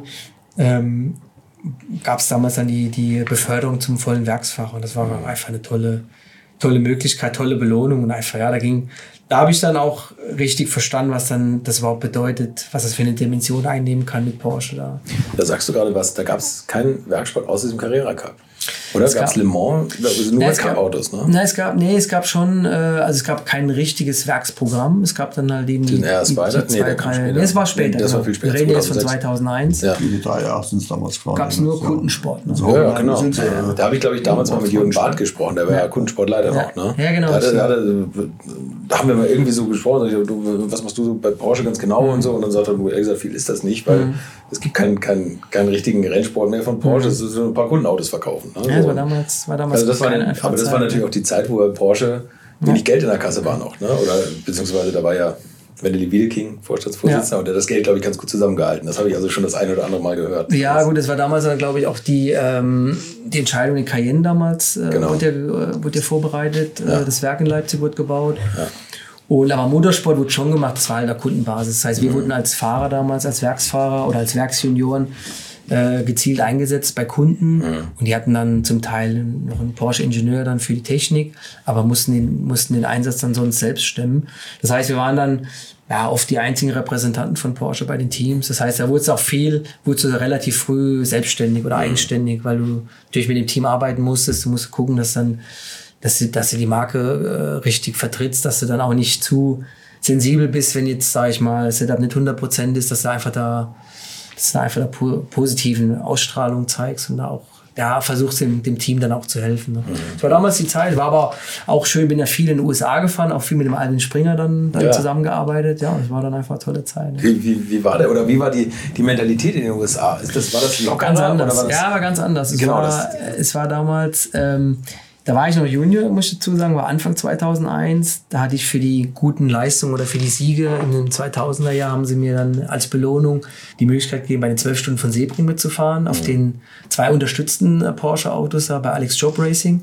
ähm, gab es damals dann die, die Beförderung zum vollen Werksfahrer und das war einfach eine tolle, tolle Möglichkeit, tolle Belohnung und einfach, ja, da ging, da habe ich dann auch richtig verstanden, was dann das überhaupt bedeutet, was das für eine Dimension einnehmen kann mit Porsche da. Da sagst du gerade was, da gab es keinen Werksport aus diesem Carrera Cup. Oder gab es Le Mans? Nur na, bei Cup-Autos, ne? Nein, es gab, nee, es gab schon, äh, also es gab kein richtiges Werksprogramm. Es gab dann halt eben die, den R S zwei, die, die zwei, nee, drei, nee, es war später. Das war viel später. Wir reden jetzt von zweitausendeins. Ja. Die drei Erachtens damals gefahren. Gab es nur ja. Kundensport. Ne? So, ja, ja, genau. Sind, äh, da habe ich, glaube ich, damals mal mit Jürgen Barth gesprochen. Der war ja, ja Kundensportleiter ja. auch, ne? Ja, genau. Da, hatte, da, hatte, da haben wir mal irgendwie so gesprochen, du, was machst du so bei Porsche ganz genau mhm. und so. Und dann sagt er, er gesagt, viel ist das nicht, weil mhm. es gibt keinen kein, kein richtigen Rennsport mehr von Porsche. Es mhm. ist so ein paar Kundenautos verkaufen. Ne? Ja, das war damals, war damals also das war den, aber das war natürlich auch die Zeit, wo Porsche wenig ja. Geld in der Kasse war noch. Ne? Oder beziehungsweise da war ja Wendeli Wiedeking, Vorstandsvorsitzender, ja. und der hat das Geld, glaube ich, ganz gut zusammengehalten. Das habe ich also schon das eine oder andere Mal gehört. Ja, gut, das war damals dann, glaube ich, auch die, ähm, die Entscheidung in Cayenne damals, äh, genau. wurde, ja, wurde ja vorbereitet. Ja. Äh, das Werk in Leipzig wurde gebaut. Ja. Und aber Motorsport wurde schon gemacht, das war halt der Kundenbasis. Das heißt, wir mhm. wurden als Fahrer damals, als Werksfahrer oder als Werksjunioren äh, gezielt eingesetzt bei Kunden. Mhm. Und die hatten dann zum Teil noch einen Porsche-Ingenieur dann für die Technik, aber mussten den, mussten den Einsatz dann sonst selbst stemmen. Das heißt, wir waren dann ja oft die einzigen Repräsentanten von Porsche bei den Teams. Das heißt, da wurde es auch viel, wurde es relativ früh selbstständig oder mhm. eigenständig, weil du natürlich mit dem Team arbeiten musstest. Du musst gucken, dass dann dass du, dass du die Marke äh, richtig vertrittst, dass du dann auch nicht zu sensibel bist, wenn jetzt, sag ich mal, das Setup nicht hundert Prozent ist, dass du einfach da, dass du da einfach da po- positiven Ausstrahlung zeigst und da auch, ja, versuchst dem, dem Team dann auch zu helfen. Ne? Mhm. Das war damals die Zeit, war aber auch schön, bin ja viel in den U S A gefahren, auch viel mit dem Alvin Springer dann, dann ja. zusammengearbeitet, ja, das war dann einfach eine tolle Zeit. Ne? Wie, wie, wie war der, oder wie war die, die Mentalität in den U S A? Ist das, war das lockerer? Ganz anders, oder war das ja, war ganz anders. Es, genau, war, das, es war damals, ähm, da war ich noch Junior, muss ich dazu sagen, war Anfang zweitausendeins. Da hatte ich für die guten Leistungen oder für die Siege in den zweitausender Jahren haben sie mir dann als Belohnung die Möglichkeit gegeben, bei den zwölf Stunden von Sebring mitzufahren, mhm. auf den zwei unterstützten Porsche-Autos bei Alex Job Racing.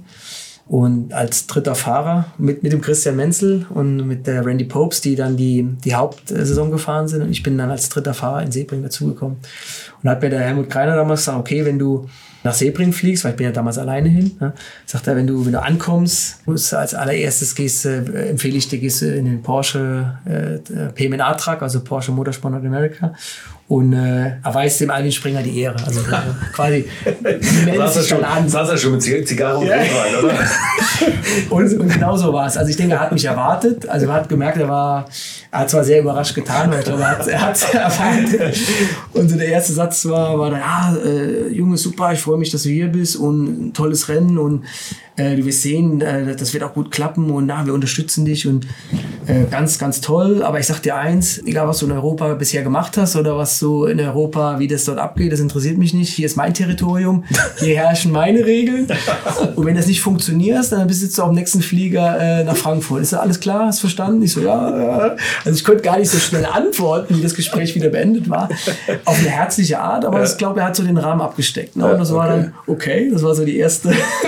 Und als dritter Fahrer mit, mit dem Christian Menzel und mit der Randy Popes, die dann die, die Hauptsaison gefahren sind. Und ich bin dann als dritter Fahrer in Sebring dazugekommen. Und hat mir der Helmut Greiner damals gesagt, okay, wenn du nach Sebring fliegst, weil ich bin ja damals alleine hin, ne, sagt er, wenn du, wenn du ankommst, musst du als allererstes gehst, äh, empfehle ich dir, gehst du in den Porsche äh, P M N A-Truck, also Porsche Motorsport North America, und äh, erweist dem Alvin Springer die Ehre. Also äh, quasi saß er schon, an. Saß er schon mit Zigarre und Rotwein, oder? und, und genau so war es. Also ich denke, er hat mich erwartet. Also er hat gemerkt, er war, er hat zwar sehr überrascht getan, weil ich glaube, er hat er hat erwartet. Und so der erste Satz war, war dann, ah, äh, Junge, super, ich freue mich, dass du hier bist und ein tolles Rennen und äh, du wirst sehen, äh, das wird auch gut klappen und na, wir unterstützen dich und äh, ganz, ganz toll. Aber ich sag dir eins, egal was du in Europa bisher gemacht hast oder was so in Europa, wie das dort abgeht, das interessiert mich nicht. Hier ist mein Territorium, hier herrschen meine Regeln. Und wenn das nicht funktioniert, dann bist du auf dem nächsten Flieger äh, nach Frankfurt. Ist das alles klar? Hast du verstanden? Ich so, ja, ja. Also ich konnte gar nicht so schnell antworten, wie das Gespräch wieder beendet war. Auf eine herzliche Art, aber ja. ich glaube, er hat so den Rahmen abgesteckt. Ne? Und das war dann, okay, das war so die erste,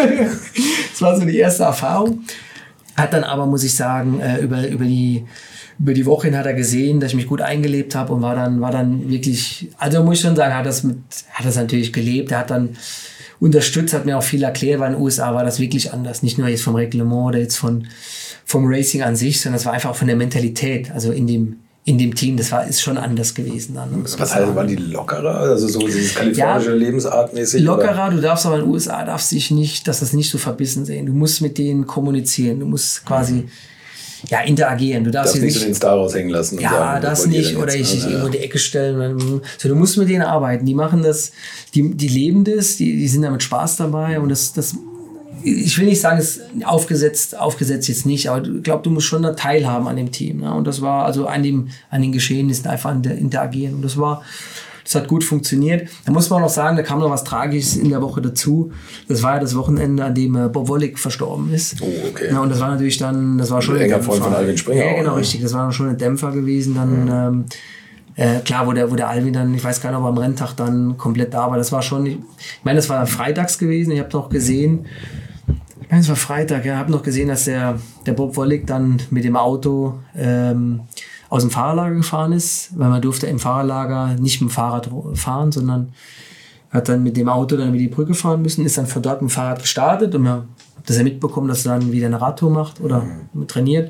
das war so die erste Erfahrung. Hat dann aber, muss ich sagen, äh, über, über die Über die Woche hin hat er gesehen, dass ich mich gut eingelebt habe und war dann, war dann wirklich, also muss ich schon sagen, hat das mit, hat das natürlich gelebt. Er hat dann unterstützt, hat mir auch viel erklärt, weil in den U S A war das wirklich anders. Nicht nur jetzt vom Reglement oder jetzt von, vom Racing an sich, sondern es war einfach auch von der Mentalität, also in dem, in dem Team, das war, ist schon anders gewesen. Dann, was heißt, waren die lockerer? Also so dieses kalifornische ja, Lebensartmäßig? Lockerer, oder? Du darfst aber in den U S A, darfst dich nicht, dass das nicht so verbissen sehen. Du musst mit denen kommunizieren, du musst quasi, ja, interagieren. Du darfst, darfst nicht so den Star raushängen lassen. Ja, und sagen, das nicht. Oder ich, ich irgendwo in die Ecke stellen. So, du musst mit denen arbeiten. Die machen das, die, die leben das, die, die sind da mit Spaß dabei. Und das, das, ich will nicht sagen, es ist aufgesetzt, aufgesetzt jetzt nicht, aber ich glaube, du musst schon da teilhaben an dem Team. Ne? Und das war also an, dem, an den Geschehnissen einfach an der interagieren. Und das war, das hat gut funktioniert. Da muss man auch noch sagen, da kam noch was Tragisches in der Woche dazu. Das war ja das Wochenende, an dem Bob Wollek verstorben ist. Oh, okay. Ja, und das war natürlich dann, das war schon ein enger Freund von Alvin Springer. Ja, genau, auch, richtig. Das war schon ein Dämpfer gewesen. Dann, mhm. ähm, äh, klar, wo der, wo der Alvin dann, ich weiß gar nicht, ob er am Renntag dann komplett da war. Das war schon, ich meine, das war dann freitags gewesen. Ich habe noch gesehen, ich meine, es war Freitag, ja, habe noch gesehen, dass der, der Bob Wollek dann mit dem Auto ähm, aus dem Fahrerlager gefahren ist, weil man durfte im Fahrerlager nicht mit dem Fahrrad fahren, sondern hat dann mit dem Auto dann über die Brücke fahren müssen, ist dann von dort mit dem Fahrrad gestartet und man hat das ja mitbekommen, dass er dann wieder eine Radtour macht oder mhm. trainiert.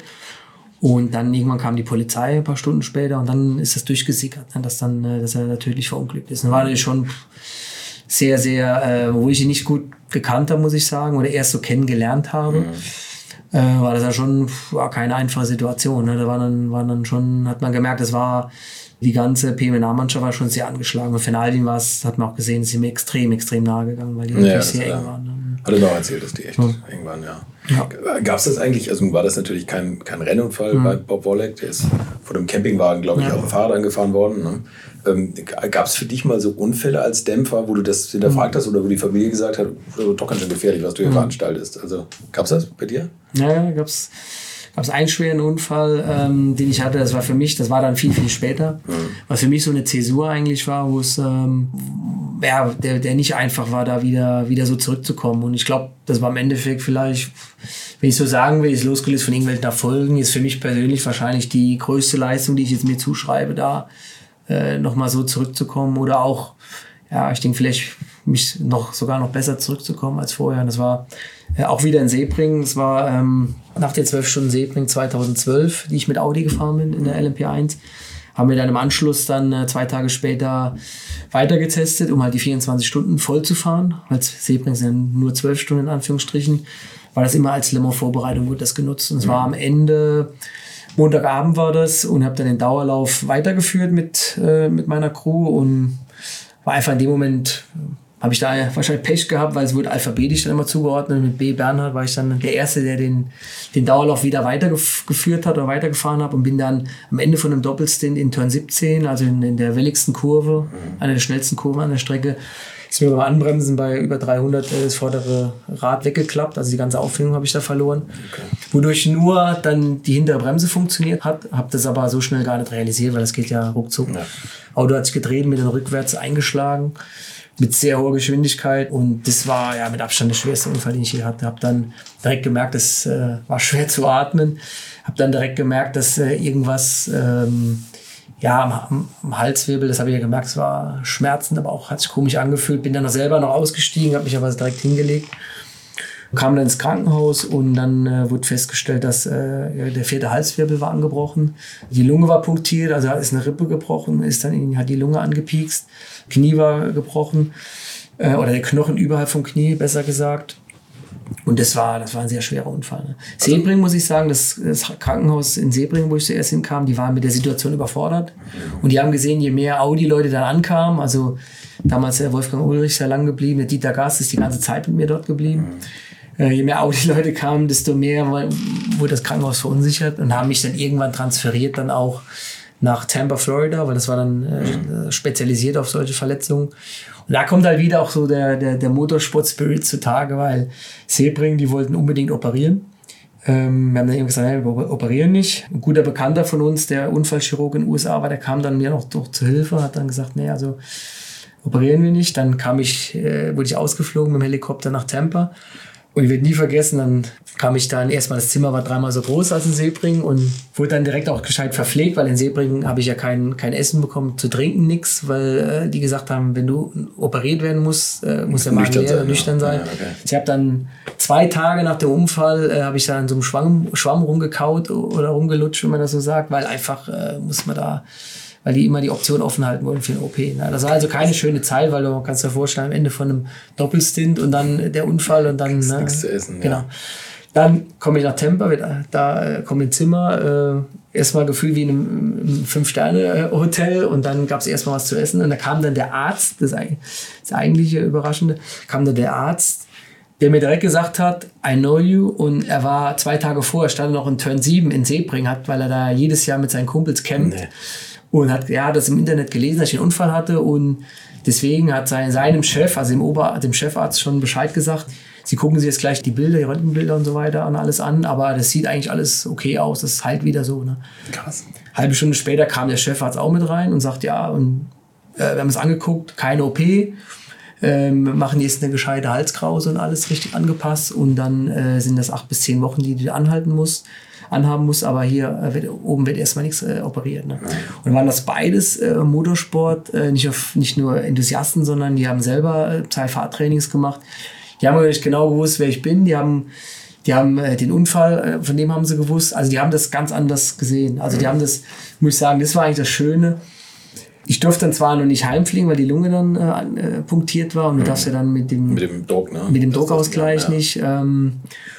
Und dann irgendwann kam die Polizei ein paar Stunden später und dann ist das durchgesickert, dass, dann, dass er natürlich verunglückt ist. Und war natürlich schon sehr, sehr, äh, wo ich ihn nicht gut gekannt habe, muss ich sagen, oder erst so kennengelernt habe. Mhm. Äh, war das ja schon war keine einfache Situation. Ne? Da war dann, war dann schon, hat man gemerkt, das war die ganze P M N A-Mannschaft war schon sehr angeschlagen. Und für Alvin war es, hat man auch gesehen, ist ihm extrem, extrem nahe gegangen, weil die wirklich ja, sehr eng waren. Ne? Hat er noch erzählt, dass die echt hm. eng waren, ja. ja. Gab es das eigentlich, also war das natürlich kein, kein Rennunfall hm. bei Bob Wollek, der ist von einem Campingwagen, glaube ich, ja. auf dem Fahrrad angefahren worden. Ne? Ähm, Gab es für dich mal so Unfälle als Dämpfer, wo du das hinterfragt hm. hast oder wo die Familie gesagt hat, doch ganz schön gefährlich, was du hier hm. veranstaltest? Also gab es das bei dir? Ja, gab es gab es einen schweren Unfall, ähm, den ich hatte. Das war für mich, das war dann viel, viel später. Mhm. Was für mich so eine Zäsur eigentlich war, wo es, ähm, ja, der, der nicht einfach war, da wieder, wieder so zurückzukommen. Und ich glaube, das war im Endeffekt vielleicht, wenn ich so sagen will, ist losgelöst von irgendwelchen Erfolgen, ist für mich persönlich wahrscheinlich die größte Leistung, die ich jetzt mir zuschreibe, da äh, nochmal so zurückzukommen oder auch, ja, ich denke vielleicht mich noch sogar noch besser zurückzukommen als vorher. Und das war äh, auch wieder in Sebring. Das war ähm, nach der zwölf Stunden Sebring zweitausendzwölf, die ich mit Audi gefahren bin in der L M P eins. Haben wir dann im Anschluss dann äh, zwei Tage später weitergetestet, um halt die vierundzwanzig Stunden voll zu fahren. Weil Sebring sind nur zwölf Stunden in Anführungsstrichen. War das immer als Le Mans Vorbereitung, wurde das genutzt. Und es war am Ende, Montagabend war das, und habe dann den Dauerlauf weitergeführt mit, äh, mit meiner Crew und war einfach in dem Moment, habe ich da wahrscheinlich Pech gehabt, weil es wurde alphabetisch dann immer zugeordnet. Mit B. Bernhard war ich dann der Erste, der den, den Dauerlauf wieder weitergeführt hat oder weitergefahren hat und bin dann am Ende von einem Doppelstint in Turn siebzehn, also in, in der welligsten Kurve, mhm. einer der schnellsten Kurven an der Strecke, ist mir beim Anbremsen bei über dreihundert das vordere Rad weggeklappt. Also die ganze Aufhängung habe ich da verloren. Okay. Wodurch nur dann die hintere Bremse funktioniert hat. Habe das aber so schnell gar nicht realisiert, weil das geht ja ruckzuck. Ja. Auto hat sich gedreht, mit den rückwärts eingeschlagen. Mit sehr hoher Geschwindigkeit. Und das war ja mit Abstand der schwerste Unfall, den ich je hatte. Habe dann direkt gemerkt, es äh, war schwer zu atmen. Habe dann direkt gemerkt, dass äh, irgendwas... Ähm, Ja, am, am Halswirbel, das habe ich ja gemerkt, es war schmerzend, aber auch hat sich komisch angefühlt. Bin dann noch selber noch ausgestiegen, habe mich aber direkt hingelegt. Kam dann ins Krankenhaus und dann äh, wurde festgestellt, dass äh, der vierte Halswirbel war angebrochen. Die Lunge war punktiert, also ist eine Rippe gebrochen, ist dann in, hat die Lunge angepiekst. Knie war gebrochen, äh, oder der Knochen überhalb vom Knie, besser gesagt. Und das war, das war ein sehr schwerer Unfall. Ne? Also, Sebring, muss ich sagen, das, das Krankenhaus in Sebring, wo ich zuerst hinkam, die waren mit der Situation überfordert. Und die haben gesehen, je mehr Audi-Leute dann ankamen, also damals der Wolfgang Ulrich sehr lang geblieben, der Dieter Gast ist die ganze Zeit mit mir dort geblieben. Mhm. Äh, je mehr Audi-Leute kamen, desto mehr wurde das Krankenhaus verunsichert und haben mich dann irgendwann transferiert, dann auch nach Tampa, Florida, weil das war dann äh, spezialisiert auf solche Verletzungen. Und da kommt halt wieder auch so der, der, der Motorsport-Spirit zutage, weil Sebring, die wollten unbedingt operieren. Ähm, wir haben dann eben gesagt, hey, wir operieren nicht. Ein guter Bekannter von uns, der Unfallchirurg in den U S A war, der kam dann mir noch doch zur Hilfe, hat dann gesagt, nee, also operieren wir nicht. Dann kam ich, äh, wurde ich ausgeflogen mit dem Helikopter nach Tampa. Und ich werde nie vergessen, dann kam ich dann, erstmal das Zimmer war dreimal so groß als in Sebring und wurde dann direkt auch gescheit verpflegt, weil in Sebring habe ich ja kein, kein Essen bekommen, zu trinken nichts, weil äh, die gesagt haben, wenn du operiert werden musst, äh, muss der Magen leer, nüchtern sein. Ja, okay. Ich habe dann zwei Tage nach dem Unfall, äh, habe ich dann in so einem Schwamm, Schwamm rumgekaut oder rumgelutscht, wenn man das so sagt, weil einfach äh, muss man da... weil die immer die Option offen halten wollen für eine O P. Das war also keine schöne Zeit, weil du kannst dir vorstellen, am Ende von einem Doppelstint und dann der Unfall und dann... Nichts, ne, nichts zu essen. Genau. Ja. Dann komme ich nach Tampa, da komme ich ins Zimmer, äh, erstmal Gefühl wie in einem, einem Fünf-Sterne-Hotel und dann gab es erstmal was zu essen und da kam dann der Arzt, das, das eigentliche Überraschende, kam dann der Arzt, der mir direkt gesagt hat, I know you, und er war zwei Tage vorher, stand noch in Turn sieben in Sebring, hat, weil er da jedes Jahr mit seinen Kumpels campt nee. und hat ja das im Internet gelesen, dass ich einen Unfall hatte und deswegen hat sein, seinem Chef, also dem, Ober, dem Chefarzt schon Bescheid gesagt, sie gucken sich jetzt gleich die Bilder, die Röntgenbilder und so weiter und alles an, aber das sieht eigentlich alles okay aus, das ist halt wieder so. Ne? Krass. Halbe Stunde später kam der Chefarzt auch mit rein und sagt, ja, und äh, wir haben es angeguckt, keine O P, ähm, machen jetzt eine gescheite Halskrause und alles richtig angepasst und dann äh, sind das acht bis zehn Wochen, die du anhalten musst, anhaben musst, aber hier äh, wird, oben wird erstmal nichts äh, operiert. Ne? Und dann waren das beides äh, Motorsport, äh, nicht, auf, nicht nur Enthusiasten, sondern die haben selber äh, zwei Fahrtrainings gemacht. Die haben nicht genau gewusst, wer ich bin. Die haben, die haben äh, den Unfall, äh, von dem haben sie gewusst. Also die haben das ganz anders gesehen. Also die haben das, muss ich sagen, das war eigentlich das Schöne. Ich durfte dann zwar noch nicht heimfliegen, weil die Lunge dann äh, punktiert war und du mhm. darfst ja dann mit dem, mit dem Druck, ne? mit dem Druckausgleich ja, ja. nicht. Ähm,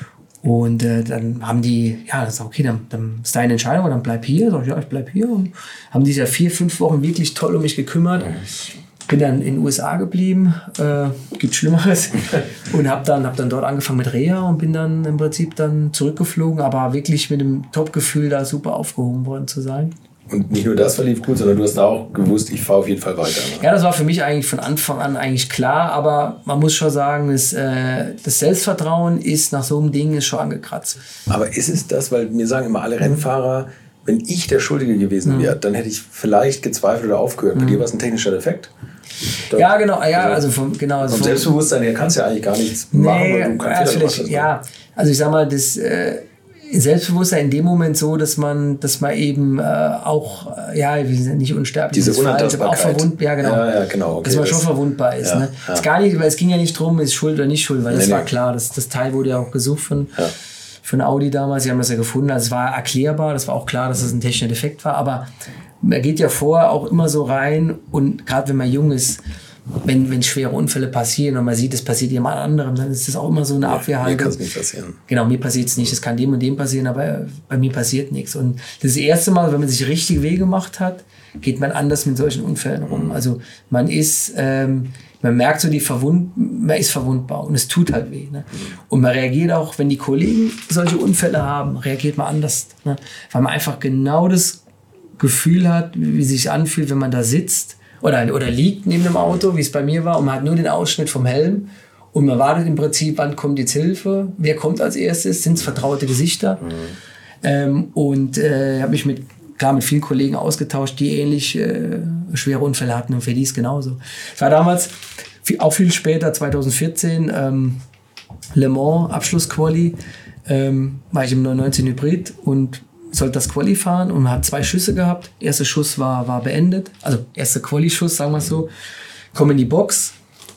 und äh, dann haben die, ja, das ist okay, dann, dann ist deine Entscheidung, dann bleib hier. Sag ich, ja, ich bleib hier. Und haben die ja vier, fünf Wochen wirklich toll um mich gekümmert. Mhm. Bin dann in den U S A geblieben, äh, gibt Schlimmeres. und habe dann, hab dann dort angefangen mit Reha und bin dann im Prinzip dann zurückgeflogen, aber wirklich mit dem Top-Gefühl, da super aufgehoben worden zu sein. Und nicht nur das verlief gut, sondern du hast auch gewusst, ich fahre auf jeden Fall weiter. Ne? Ja, das war für mich eigentlich von Anfang an eigentlich klar, aber man muss schon sagen, das, äh, das Selbstvertrauen ist nach so einem Ding ist schon angekratzt. Aber ist es das, weil mir sagen immer alle Rennfahrer, wenn ich der Schuldige gewesen wäre, mhm. dann hätte ich vielleicht gezweifelt oder aufgehört. Mhm. Bei dir war es ein technischer Defekt? Da, ja, genau. Ja, also vom, genau, vom vom Selbstbewusstern her kannst du ja eigentlich gar nichts nee, machen, weil du ja, vielleicht, ja, also ich sag mal, das äh, Selbstbewusstsein in dem Moment so, dass man, dass man eben äh, auch, äh, ja, wir sind nicht unsterblich, diese Unantastbarkeit. Auch verwundbar, ja, genau. Ja, ja, genau okay, dass man schon verwundbar ist. Ja, ne? ja. Es, gar nicht, weil es ging ja nicht drum, ist Schuld oder nicht Schuld, weil nee, das war nee. klar, das, das Teil wurde ja auch gesucht von, ja. von Audi damals, sie haben das ja gefunden, also es war erklärbar, das war auch klar, dass es das ein technischer Defekt war, aber man geht ja vorher auch immer so rein und gerade wenn man jung ist, wenn, wenn schwere Unfälle passieren und man sieht, es passiert jemand anderem, dann ist das auch immer so eine Abwehrhaltung. Mir kann es nicht passieren. Genau, mir passiert es nicht. Es kann dem und dem passieren, aber bei mir passiert nichts. Und das erste Mal, wenn man sich richtig weh gemacht hat, geht man anders mit solchen Unfällen rum. Also man ist, ähm, man merkt so, die verwund, man ist verwundbar und es tut halt weh. Ne? Und man reagiert auch, wenn die Kollegen solche Unfälle haben, reagiert man anders. Ne? Weil man einfach genau das Gefühl hat, wie es sich anfühlt, wenn man da sitzt oder, oder liegt neben dem Auto, wie es bei mir war, und man hat nur den Ausschnitt vom Helm und man wartet im Prinzip, wann kommt jetzt Hilfe, wer kommt als erstes, sind es vertraute Gesichter. Mhm. Ähm, und äh, habe mich mit, klar, mit vielen Kollegen ausgetauscht, die ähnlich äh, schwere Unfälle hatten und für die ist genauso. Es war damals, viel, auch viel später, zwanzig vierzehn, ähm, Le Mans Abschlussquali, ähm, war ich im neunhundertneunzehn Hybrid und sollte das Quali fahren und man hat zwei Schüsse gehabt. Erster Schuss war, war beendet, also erster Quali-Schuss, sagen wir es so. Komme in die Box,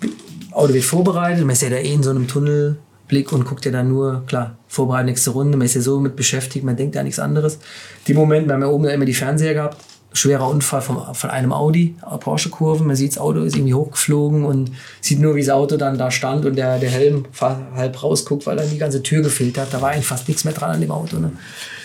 Auto wird vorbereitet, man ist ja da eh in so einem Tunnelblick und guckt ja dann nur, klar, vorbereitet, nächste Runde, man ist ja so mit beschäftigt, man denkt ja nichts anderes. Die Moment, wir haben ja oben immer die Fernseher gehabt, schwerer Unfall vom, von einem Audi, Porsche-Kurven, man sieht, das Auto ist irgendwie hochgeflogen und sieht nur, wie das Auto dann da stand und der, der Helm halb rausguckt, weil dann die ganze Tür gefehlt hat. Da war eigentlich fast nichts mehr dran an dem Auto. Ne?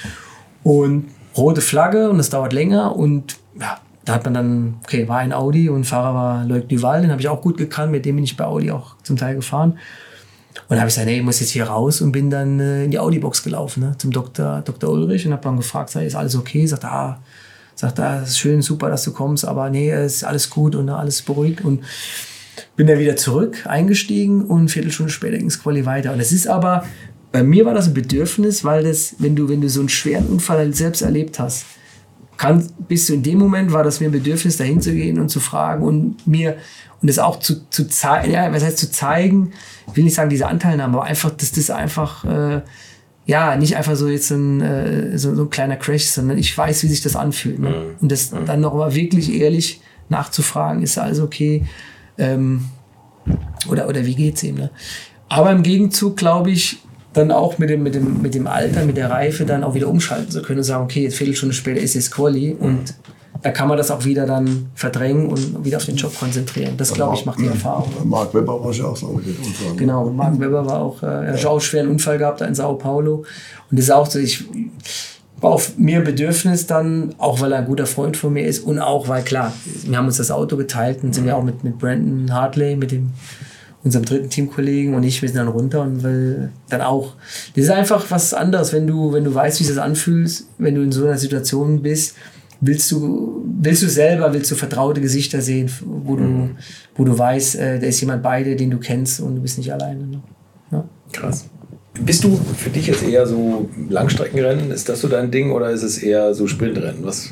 Und rote Flagge und es dauert länger und ja, da hat man dann, okay, war ein Audi und Fahrer war Loic Duval, den habe ich auch gut gekannt, mit dem bin ich bei Audi auch zum Teil gefahren. Und dann habe ich gesagt, nee, ich muss jetzt hier raus und bin dann äh, in die Audi-Box gelaufen, ne, zum Doktor Doktor Ulrich und habe dann gefragt, sei, ist alles okay? Sagt, ah, sagt, ah, das ist schön, super, dass du kommst, aber nee, es ist alles gut und alles beruhigt und bin dann wieder zurück, eingestiegen und eine Viertelstunde später ging es Quali weiter. Und es ist aber, bei mir war das ein Bedürfnis, weil das, wenn du, wenn du so einen schweren Unfall halt selbst erlebt hast, kann, bist du in dem Moment, war das mir ein Bedürfnis, dahin zu gehen und zu fragen und mir, und das auch zu, zu zeigen, ja, was heißt zu zeigen, ich will nicht sagen diese Anteilnahme, aber einfach, dass das einfach, äh, ja, nicht einfach so jetzt ein, äh, so, so ein kleiner Crash, sondern ich weiß, wie sich das anfühlt. Ne? Mhm. Und das dann noch mal wirklich ehrlich nachzufragen, ist alles okay, ähm, oder, oder wie geht's ihm, ne? Aber im Gegenzug, glaube ich, dann auch mit dem, mit, dem, mit dem Alter, mit der Reife dann auch wieder umschalten zu können und sagen, okay, jetzt Viertelstunde später ist jetzt Quali und da kann man das auch wieder dann verdrängen und wieder auf den Job konzentrieren. Das, glaube ich, macht die Erfahrung. Mark Webber war ja auch so. Genau, Mark Webber war auch, äh, er hat auch schweren Unfall gehabt da in Sao Paulo. Und das ist auch so, ich war auf mir Bedürfnis dann, auch weil er ein guter Freund von mir ist und auch, weil klar, wir haben uns das Auto geteilt und sind ja auch mit, mit Brandon Hartley, mit dem unserem dritten Teamkollegen und ich, wir sind dann runter und will dann auch, das ist einfach was anderes, wenn du, wenn du weißt, wie es das anfühlt, wenn du in so einer Situation bist, willst du, willst du selber, willst du vertraute Gesichter sehen, wo du, mhm. wo du weißt, äh, da ist jemand bei dir, den du kennst und du bist nicht alleine. Ne? Ja. Krass. Bist du für dich jetzt eher so Langstreckenrennen? Ist das so dein Ding oder ist es eher so Sprintrennen? Was?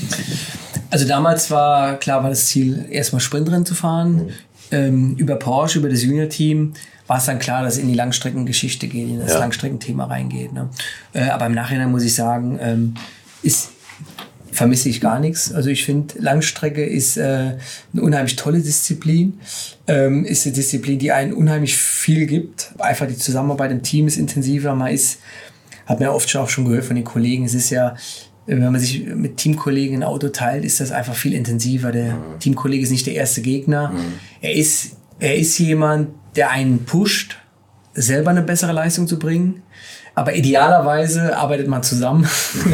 Also damals war, klar war das Ziel, erstmal Sprintrennen zu fahren. Mhm. Ähm, über Porsche, über das Junior-Team war es dann klar, dass es in die Langstreckengeschichte geht, in das ja. Langstreckenthema reingeht. Ne? Äh, aber im Nachhinein muss ich sagen, ähm, ist, vermisse ich gar nichts. Also ich finde, Langstrecke ist äh, eine unheimlich tolle Disziplin. Ähm, ist eine Disziplin, die einen unheimlich viel gibt. Einfach die Zusammenarbeit im Team ist intensiver. Man ist, hat man ja oft auch schon gehört von den Kollegen, es ist ja, wenn man sich mit Teamkollegen ein Auto teilt, ist das einfach viel intensiver. Der mhm. Teamkollege ist nicht der erste Gegner. Mhm. Er ist, er ist jemand, der einen pusht, selber eine bessere Leistung zu bringen. Aber idealerweise arbeitet man zusammen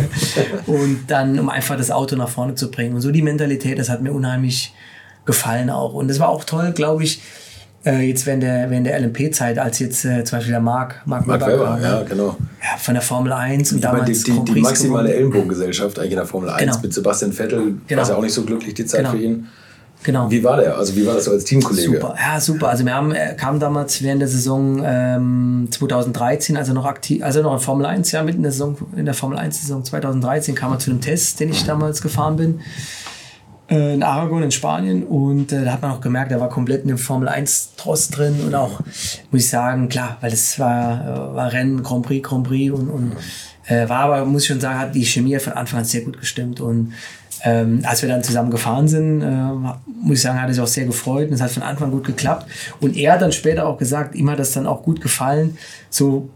und dann, um einfach das Auto nach vorne zu bringen. Und so die Mentalität, das hat mir unheimlich gefallen auch. Und das war auch toll, glaube ich, äh, jetzt während der, während der L M P-Zeit, als jetzt äh, zum Beispiel der Mark, Mark, Mark Webber, Webber ja, genau. Ja, von der Formel eins und ich damals meine, die, die, die maximale Ellenbogengesellschaft eigentlich in der Formel eins genau. mit Sebastian Vettel, genau. war ja auch nicht so glücklich die Zeit genau. für ihn. Genau. Wie war der? Also wie war das so als Teamkollege? Super, ja super. Also wir haben, er kam damals während der Saison ähm, zwanzig dreizehn, also noch aktiv, also noch in Formel eins, ja, mitten in der Saison, in der Formel eins Saison zwanzig dreizehn kam er zu einem Test, den ich damals gefahren bin, äh, in Aragon in Spanien und äh, da hat man auch gemerkt, er war komplett in dem Formel eins Trost drin und auch, muss ich sagen, klar, weil es war, war Rennen, Grand Prix, Grand Prix und, und äh, war aber, muss ich schon sagen, hat die Chemie von Anfang an sehr gut gestimmt und Ähm, als wir dann zusammen gefahren sind, äh, muss ich sagen, hat er sich auch sehr gefreut und es hat von Anfang an gut geklappt. Und er hat dann später auch gesagt, ihm hat das dann auch gut gefallen, so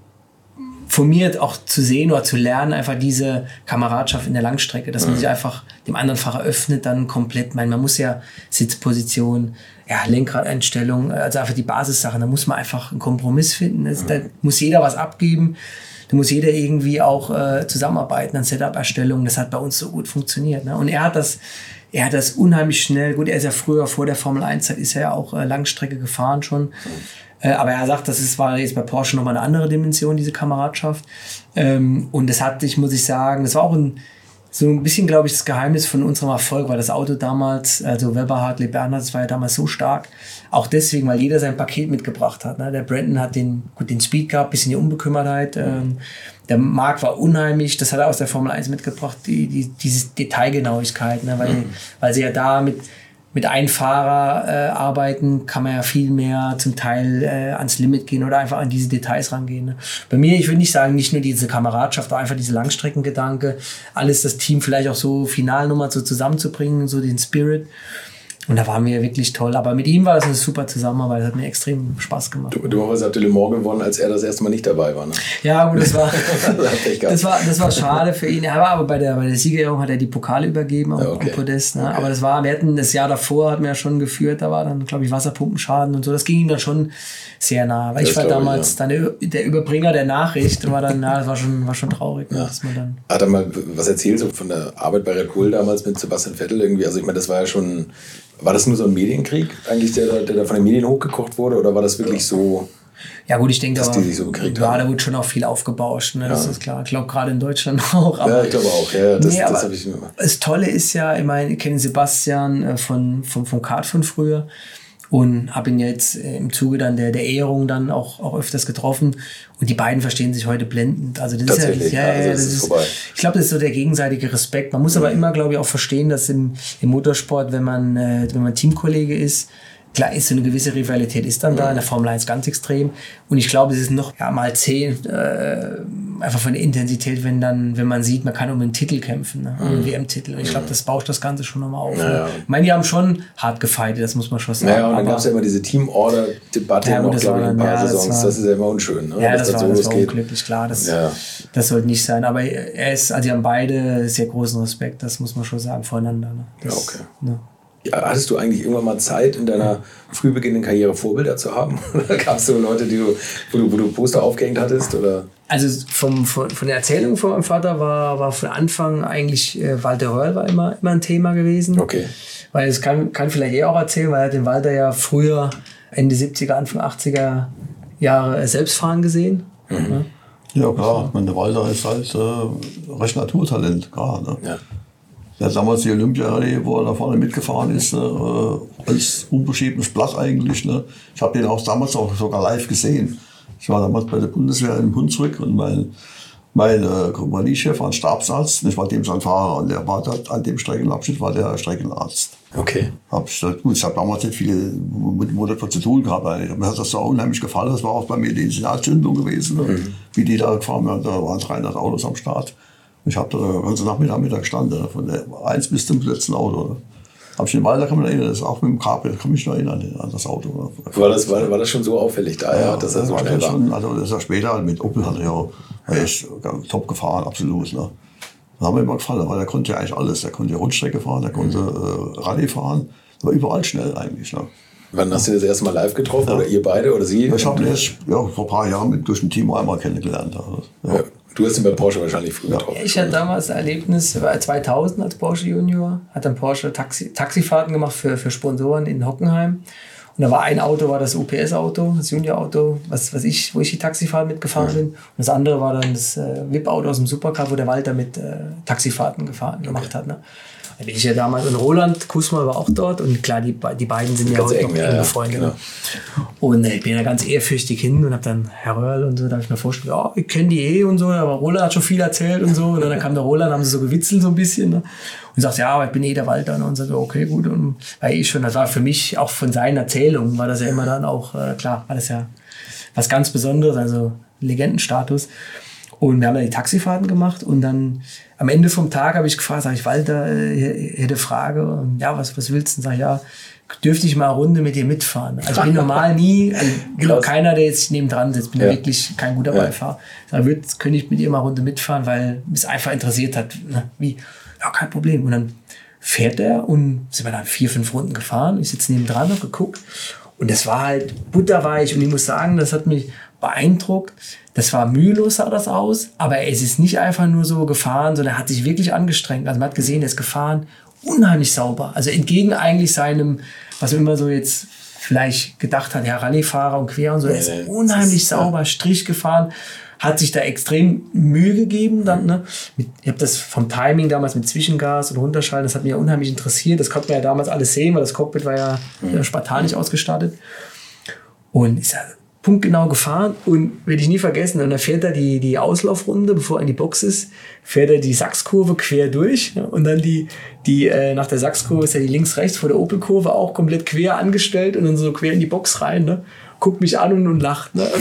von mir auch zu sehen oder zu lernen, einfach diese Kameradschaft in der Langstrecke, dass man sich einfach dem anderen Fahrer öffnet, dann komplett, man, man muss ja Sitzposition, ja, Lenkradeinstellung, also einfach die Basissachen, da muss man einfach einen Kompromiss finden, das, da muss jeder was abgeben. Da muss jeder irgendwie auch äh, zusammenarbeiten an Setup-Erstellung. Das hat bei uns so gut funktioniert. Ne? Und er hat das, er hat das unheimlich schnell, gut, er ist ja früher, vor der Formel eins Zeit, ist er ja auch äh, Langstrecke gefahren schon. Äh, aber er sagt, das ist, war jetzt bei Porsche nochmal eine andere Dimension, diese Kameradschaft. Ähm, und das hat sich, muss ich sagen, das war auch ein, so ein bisschen, glaube ich, das Geheimnis von unserem Erfolg, weil das Auto damals, also Webber, Hartley, Bernhard, das war ja damals so stark. Auch deswegen, weil jeder sein Paket mitgebracht hat. Ne? Der Brandon hat den, gut, den Speed gehabt, bisschen die Unbekümmertheit. Ähm, der Mark war unheimlich, das hat er aus der Formel eins mitgebracht, die, die, diese Detailgenauigkeit. Ne? Weil, mhm. weil sie ja da mit, mit einem Fahrer äh, arbeiten, kann man ja viel mehr zum Teil äh, ans Limit gehen oder einfach an diese Details rangehen. Ne? Bei mir, ich würde nicht sagen, nicht nur diese Kameradschaft, auch einfach diese Langstreckengedanke, alles das Team vielleicht auch so Finalnummer so zusammenzubringen, so den Spirit. Und da waren wir wirklich toll. Aber mit ihm war das eine super Zusammenarbeit. Das hat mir extrem Spaß gemacht. Du, du hast Le Mans gewonnen, als er das erste Mal nicht dabei war. Ne? Ja, gut, das war, das war, das war schade für ihn. Er war aber bei der, bei der Siegerehrung hat er die Pokale übergeben auf, ja, okay. auf Podest. Ne? Okay. Aber das war, wir hatten das Jahr davor, hatten wir ja schon geführt, da war dann, glaube ich, Wasserpumpenschaden und so. Das ging ihm dann schon sehr nah. Weil das ich war damals ich, ja. dann der, der Überbringer der Nachricht und war dann, na, das war schon, war schon traurig. Ja. Ne? Dass man dann hat er mal was erzählt so von der Arbeit bei Red Bull damals mit Sebastian Vettel irgendwie? Also ich meine, das war ja schon. War das nur so ein Medienkrieg, eigentlich, der, der da von den Medien hochgekocht wurde? Oder war das wirklich so, ja, gut, ich denke, dass aber, die sich so bekriegt ja, haben? da wurde schon auch viel aufgebauscht, ne? Das ja. ist klar. Ich glaube, gerade in Deutschland auch. Aber, ja, ich glaube auch. Ja, das, nee, das habe ich immer. Das Tolle ist ja, ich meine, ich kenne Sebastian äh, von, von, vom Kart von früher und habe ihn jetzt äh, im Zuge dann der, der Ehrung dann auch, auch öfters getroffen. Und die beiden verstehen sich heute blendend. Also das Tatsächlich, ist ja, ja, also das, das ist, ist vorbei. Ich glaube, das ist so der gegenseitige Respekt. Man muss mhm. aber immer, glaube ich, auch verstehen, dass im, im Motorsport, wenn man, äh, wenn man Teamkollege ist, klar ist so eine gewisse Rivalität ist dann da, in der Formel eins ganz extrem. Und ich glaube, es ist noch ja, mal zehn, äh, einfach von der Intensität, wenn dann, wenn man sieht, man kann um einen Titel kämpfen, ne? um einen W M-Titel. Und ich glaube, das bauscht das Ganze schon nochmal auf. Ja. Ne? Ich meine, die haben schon hart gefeitet, das muss man schon sagen. Ja, und dann gab es ja immer diese Team-Order-Debatte ja, noch, glaube ich, ein paar ja, Saisons. Das, war, das ist ja immer unschön. Ne? Ja, das, das war, so das war geht. unglücklich, klar. Das, ja. das sollte nicht sein. Aber er ist, also die haben beide sehr großen Respekt, das muss man schon sagen, voreinander. Ne? Das, ja, okay. Ne? Ja, hattest du eigentlich irgendwann mal Zeit, in deiner früh beginnenden Karriere Vorbilder zu haben? Oder gab es so Leute, die du, wo, du, wo du Poster aufgehängt hattest? Oder? Also vom, von, von der Erzählung von meinem Vater war, war von Anfang eigentlich äh, Walter Röhrl war immer, immer ein Thema gewesen. Okay. Weil es kann, kann vielleicht eh auch erzählen, weil er hat den Walter ja früher Ende siebziger, Anfang achtziger Jahre selbst fahren gesehen. Mhm. Ne? Ja klar, ich meine, der Walter ist halt äh, recht Naturtalent, klar. Ne? Ja. Der hat damals die Olympia-Rallye, wo er da vorne mitgefahren ist, äh, als unbeschriebenes Blatt eigentlich. Ne? Ich habe den auch damals auch sogar live gesehen. Ich war damals bei der Bundeswehr in Hunsrück und mein, mein äh, Kompaniechef war ein Stabsarzt. Ich war dem sein Fahrer und der war dort an dem Streckenabschnitt war der Streckenarzt. Okay. Hab ich, gut, ich habe damals nicht viel mit Motor zu tun gehabt. Mir hat das so unheimlich gefallen. Das war auch bei mir die Initialzündung gewesen, ne? Mhm. Wie die da gefahren haben. Da waren dreihundert Autos am Start. Ich habe da den ganzen Nachmittag mit da gestanden, von der eins bis zum letzten Auto. Habe ich den Walter, kann man erinnern, das ist auch mit dem Kabel, kann mich noch erinnern an das Auto. War das, war, war das schon so auffällig da, ja, dass er so schnell war? Schon, also das ist ja später mit Opel hat er ja, er ist top gefahren, absolut. Ne? Das hat mir immer gefallen, weil er konnte ja eigentlich alles. Er konnte ja Rundstrecke fahren, er konnte äh, Rallye fahren, er war überall schnell eigentlich. Ne? Wann hast du das erste Mal live getroffen, ja. oder ihr beide oder sie? Ich habe ihn erst ja, vor ein paar Jahren mit, durch ein Team einmal kennengelernt. Also, ja. Ja. Du hast ihn bei Porsche wahrscheinlich früh getroffen. Ich hatte damals ein Erlebnis, war zweitausend als Porsche Junior, hat dann Porsche Taxi, Taxifahrten gemacht für, für Sponsoren in Hockenheim. Und da war ein Auto, war das U P S-Auto, das Junior-Auto, was, was ich, wo ich die Taxifahrten mitgefahren ja. bin. Und das andere war dann das äh, V I P-Auto aus dem Supercar, wo der Walter mit äh, Taxifahrten gefahren, okay. gemacht hat. Ne? Da bin ich ja damals, und Roland Kusmal war auch dort und klar, die, die beiden sind ja heute eng, noch eng befreundet. Ja, genau. Und äh, ich bin ja ganz ehrfürchtig hin und hab dann Herr Röhrl und so, da hab ich mir vorgestellt, ja, ich kenne die eh und so, aber Roland hat schon viel erzählt und so. Und dann kam der Roland, haben sie so gewitzelt so ein bisschen. Ne? Und sagt, ja, aber ich bin eh der Walter. Ne? Und so, okay, gut. Und war eh schon, das war für mich auch von seinen Erzählungen, war das ja immer dann auch, äh, klar, war das ja was ganz Besonderes, also Legendenstatus. Und wir haben dann die Taxifahrten gemacht und dann am Ende vom Tag habe ich gefragt, sag ich, Walter, äh, hätte Frage, und ja, was, was willst du? Sag ich, ja, dürfte ich mal eine Runde mit dir mitfahren? Also ich bin normal nie, also genau keiner, der jetzt nebendran sitzt, bin ja wirklich kein guter ja. Beifahrer. Sag ich, könnte ich mit dir mal eine Runde mitfahren, weil es einfach interessiert hat, ne? Wie, ja, kein Problem. Und dann fährt er und sind wir dann vier, fünf Runden gefahren. Ich sitze nebendran und geguckt und das war halt butterweich und ich muss sagen, das hat mich beeindruckt. Das war mühelos, sah das aus, aber es ist nicht einfach nur so gefahren, sondern er hat sich wirklich angestrengt. Also man hat gesehen, er ist gefahren, unheimlich sauber. Also entgegen eigentlich seinem, was man immer so jetzt vielleicht gedacht hat, ja, Rallyefahrer und quer und so, er ist unheimlich sauber, Strich gefahren, hat sich da extrem Mühe gegeben. Dann, ne? Mit, ich habe das vom Timing damals mit Zwischengas und Runterschalten, das hat mich ja unheimlich interessiert. Das konnte man ja damals alles sehen, weil das Cockpit war ja mhm. spartanisch ausgestattet. Und ist ja punktgenau gefahren und werde ich nie vergessen. Und dann fährt er die, die Auslaufrunde, bevor er in die Box ist, fährt er die Sachskurve quer durch. Ja, und dann die, die äh, nach der Sachskurve ist ja die links-rechts vor der Opelkurve auch komplett quer angestellt und dann so quer in die Box rein. Ne? Guckt mich an und, und lacht. Ne?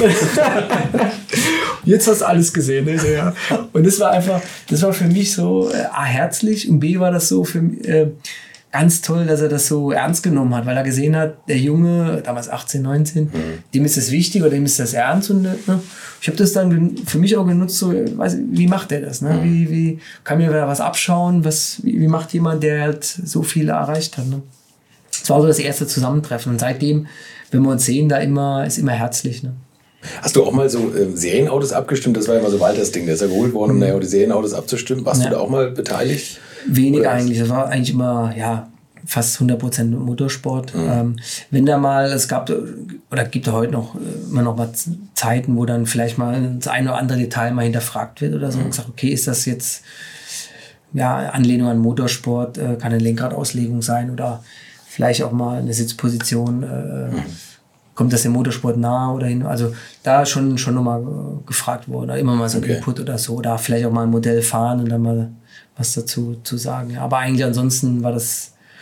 Jetzt hast du alles gesehen. Ne? So, ja. Und das war einfach, das war für mich so äh, A, herzlich und B, war das so für mich äh, ganz toll, dass er das so ernst genommen hat, weil er gesehen hat, der Junge, damals achtzehn, neunzehn, mhm. dem ist das wichtig oder dem ist das ernst. Und ne, ich habe das dann für mich auch genutzt, so, weiß, wie macht der das? Ne? Mhm. Wie, wie kann mir da was abschauen? Was, wie, wie macht jemand, der halt so viel erreicht hat? Ne? Das war so das erste Zusammentreffen. Und seitdem, wenn wir uns sehen, da immer, ist immer herzlich. Ne? Hast du auch mal so äh, Serienautos abgestimmt? Das war ja immer so Walters Ding, der ist ja geholt worden, um mhm. naja, die Serienautos abzustimmen. Warst ja. du da auch mal beteiligt? Wenig Oder eigentlich. Das war eigentlich immer, ja, fast hundert Prozent Motorsport. Mhm. Ähm, wenn da mal, es gab, oder gibt es heute noch, immer noch mal Zeiten, wo dann vielleicht mal das eine oder andere Detail mal hinterfragt wird oder so. Mhm. Und gesagt, okay, ist das jetzt, ja, Anlehnung an Motorsport, äh, kann eine Lenkradauslegung sein oder vielleicht auch mal eine Sitzposition, äh, mhm. kommt das dem Motorsport nahe oder hin? Also da schon, schon nochmal gefragt worden, oder immer mal so ein okay. Input oder so, oder vielleicht auch mal ein Modell fahren und dann mal was dazu zu sagen. Ja, aber eigentlich ansonsten war das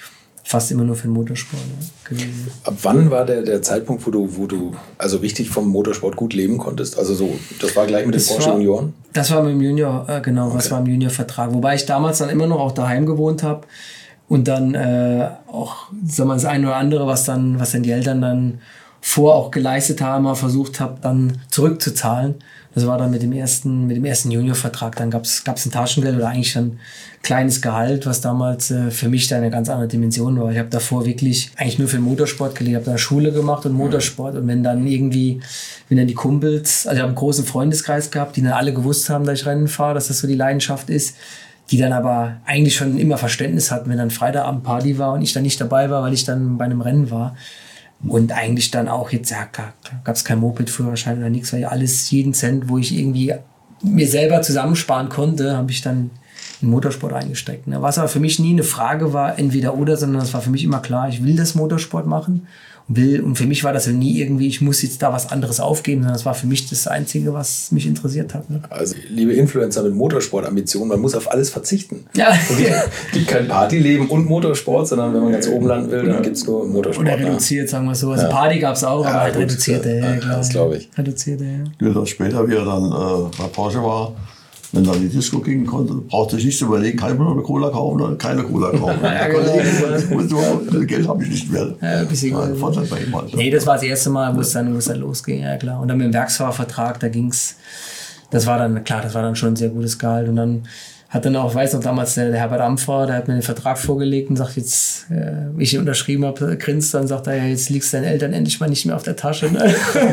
fast immer nur für den Motorsport ja, gewesen. Ab wann war der, der Zeitpunkt, wo du, wo du also richtig vom Motorsport gut leben konntest? Also so, das war gleich mit den Porsche Junioren? Das war mit dem Junior, äh, genau, okay. Das war im Juniorvertrag. Wobei ich damals dann immer noch auch daheim gewohnt habe und dann äh, auch, sagen wir, das eine oder andere, was dann, was dann die Eltern dann vor auch geleistet haben, mal versucht habe, dann zurückzuzahlen. Das war dann mit dem ersten, mit dem ersten Juniorvertrag. Dann gab es ein Taschengeld oder eigentlich schon ein kleines Gehalt, was damals äh, für mich dann eine ganz andere Dimension war. Ich habe davor wirklich eigentlich nur für den Motorsport gelebt. Ich habe da Schule gemacht und Motorsport. Und wenn dann irgendwie, wenn dann die Kumpels, also ich habe einen großen Freundeskreis gehabt, die dann alle gewusst haben, dass ich Rennen fahre, dass das so die Leidenschaft ist, die dann aber eigentlich schon immer Verständnis hatten, wenn dann Freitagabend Party war und ich dann nicht dabei war, weil ich dann bei einem Rennen war. Und eigentlich dann auch jetzt, ja, gab es kein Moped-Führerschein oder nichts, weil alles, jeden Cent, wo ich irgendwie mir selber zusammensparen konnte, habe ich dann in Motorsport eingesteckt. Ne? Was aber für mich nie eine Frage war, entweder oder, sondern es war für mich immer klar, ich will das Motorsport machen und will, und für mich war das ja nie irgendwie, ich muss jetzt da was anderes aufgeben, sondern das war für mich das Einzige, was mich interessiert hat. Ne? Also, liebe Influencer mit Motorsportambitionen, man muss auf alles verzichten. Ja. Und es gibt kein Partyleben und Motorsport, sondern wenn man ganz oben landen will, dann gibt es nur Motorsport. Oder reduziert, sagen wir so. Also ja. Party gab es auch, ja, aber halt reduzierte. Ja, ja, das glaube ich. Reduzierte, ja. Ja, das später, wie er dann äh, bei Porsche war, wenn dann die Disco gehen konnte, brauchte ich nicht zu überlegen, kann ich mir noch eine Cola kaufen oder keine Cola kaufen. Ja, genau. So, Geld habe ich nicht mehr. Ja, ein bisschen ja, halt bei ihm halt. Nee, das war das erste Mal, wo es dann, wo es dann losging, ja klar. Und dann mit dem Werksfahrervertrag, da ging's, das war dann, klar, das war dann schon ein sehr gutes Gehalt. Und dann hat dann auch, weiß noch, damals der, der Herbert Ampfer, der hat mir den Vertrag vorgelegt und sagt jetzt, äh, wie ich ihn unterschrieben habe, grinst dann, sagt er, ja, jetzt liegst deinen Eltern endlich mal nicht mehr auf der Tasche. Ne?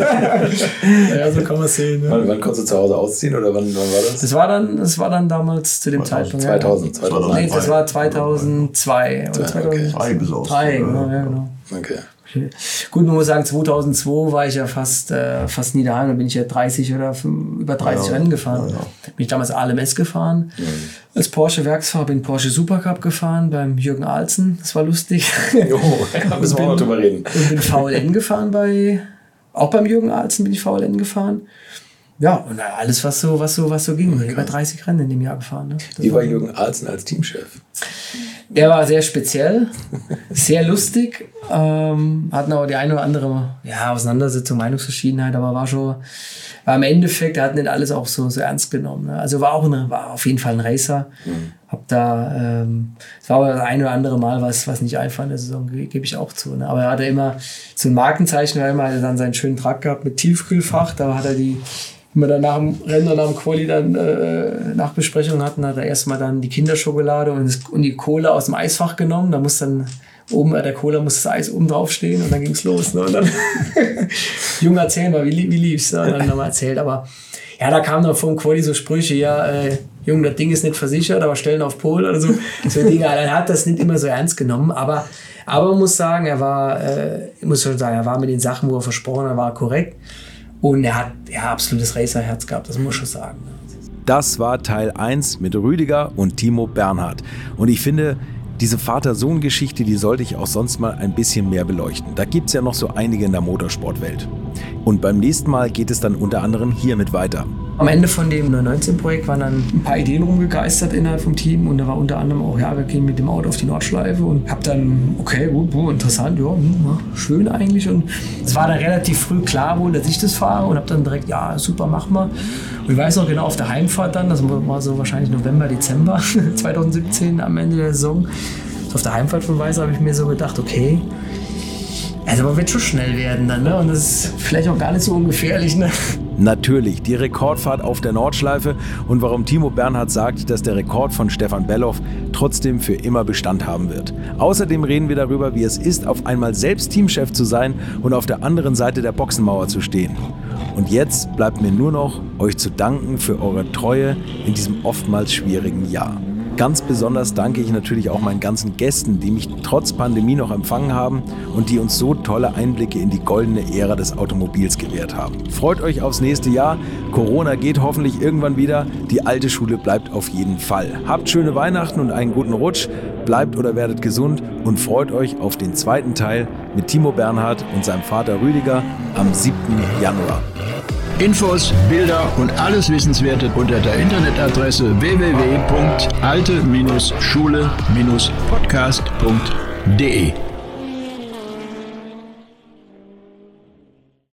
Ja, so kann man es sehen. Ne? Wann, wann konntest du zu Hause ausziehen oder wann, wann war das? Das war dann, das war dann damals zu dem Zeitpunkt. zweitausend, ja. zweitausend. Nee, das war zweitausendzwei. Oder zweitausenddrei bis aus. Drei, genau, ja, genau. Okay. Gut, man muss sagen, zweitausendzwei war ich ja fast, äh, fast nie daheim. Da bin ich ja dreißig oder über dreißig ja, Rennen gefahren. Ja, ja. Bin ich damals A L M S gefahren. Ja. Als Porsche-Werksfahrer bin Porsche Supercup gefahren beim Jürgen Ahlsen. Das war lustig. Jo, da müssen wir auch noch drüber reden. Und bin V L N gefahren bei, auch beim Jürgen Ahlsen bin ich V L N gefahren. Ja, und alles, was so, was so, was so ging. Okay. Über dreißig Rennen in dem Jahr gefahren. Ne? Wie war Jürgen Ahlsen als Teamchef? Der war sehr speziell, sehr lustig, ähm, hatten aber die eine oder andere ja, Auseinandersetzung, Meinungsverschiedenheit, aber war schon, war im Endeffekt, er hat nicht alles auch so, so ernst genommen. Ne? Also war auch ein, war auf jeden Fall ein Racer. Mhm. Hab da, ähm, es war aber das eine oder andere Mal was, was nicht einfach in der Saison, gebe ich auch zu. Ne? Aber er hatte immer so ein Markenzeichen, weil er immer dann seinen schönen Truck gehabt mit Tiefkühlfach, da hat er die, wenn wir dann nach dem Rennen oder nach dem Quali dann äh, Nachbesprechung hatten, hat er erstmal dann die Kinderschokolade und, das, und die Cola aus dem Eisfach genommen. Da muss dann oben bei der Cola muss das Eis oben drauf stehen und dann ging's los. Ne? Und dann Junge, erzähl mal, wie, wie lief's? Ne? Und dann haben wir erzählt. Aber ja, da kamen dann vom Quali so Sprüche, ja, äh, Junge, das Ding ist nicht versichert, aber stellen auf Pol oder so. So Dinge. Er hat das nicht immer so ernst genommen, aber aber man muss sagen, er war, äh, ich muss schon sagen, er war mit den Sachen, wo er versprochen hat, war korrekt. Und er hat ja absolutes Racerherz gehabt, das muss ich schon sagen. Das war Teil eins mit Rüdiger und Timo Bernhard. Und ich finde, diese Vater-Sohn-Geschichte, die sollte ich auch sonst mal ein bisschen mehr beleuchten. Da gibt es ja noch so einige in der Motorsportwelt. Und beim nächsten Mal geht es dann unter anderem hiermit weiter. Am Ende von dem neun neunzehn Projekt waren dann ein paar Ideen rumgegeistert innerhalb vom Team und da war unter anderem auch, ja, wir gehen mit dem Auto auf die Nordschleife und hab dann, okay, gut, gut, interessant, ja, ja, schön eigentlich und es war dann relativ früh klar wohl, dass ich das fahre und hab dann direkt, ja, super, mach mal. Und ich weiß noch genau, auf der Heimfahrt dann, das war so wahrscheinlich November, Dezember zweitausendsiebzehn am Ende der Saison, so auf der Heimfahrt von Weißer habe ich mir so gedacht, okay, also man wird schon schnell werden dann, ne? Und das ist vielleicht auch gar nicht so ungefährlich, ne? Natürlich, die Rekordfahrt auf der Nordschleife und warum Timo Bernhard sagt, dass der Rekord von Stefan Bellof trotzdem für immer Bestand haben wird. Außerdem reden wir darüber, wie es ist, auf einmal selbst Teamchef zu sein und auf der anderen Seite der Boxenmauer zu stehen. Und jetzt bleibt mir nur noch, euch zu danken für eure Treue in diesem oftmals schwierigen Jahr. Ganz besonders danke ich natürlich auch meinen ganzen Gästen, die mich trotz Pandemie noch empfangen haben und die uns so tolle Einblicke in die goldene Ära des Automobils gewährt haben. Freut euch aufs nächste Jahr. Corona geht hoffentlich irgendwann wieder. Die alte Schule bleibt auf jeden Fall. Habt schöne Weihnachten und einen guten Rutsch. Bleibt oder werdet gesund und freut euch auf den zweiten Teil mit Timo Bernhard und seinem Vater Rüdiger am siebten Januar. Infos, Bilder und alles Wissenswerte unter der Internetadresse w w w punkt alte Schule Podcast punkt punkt de.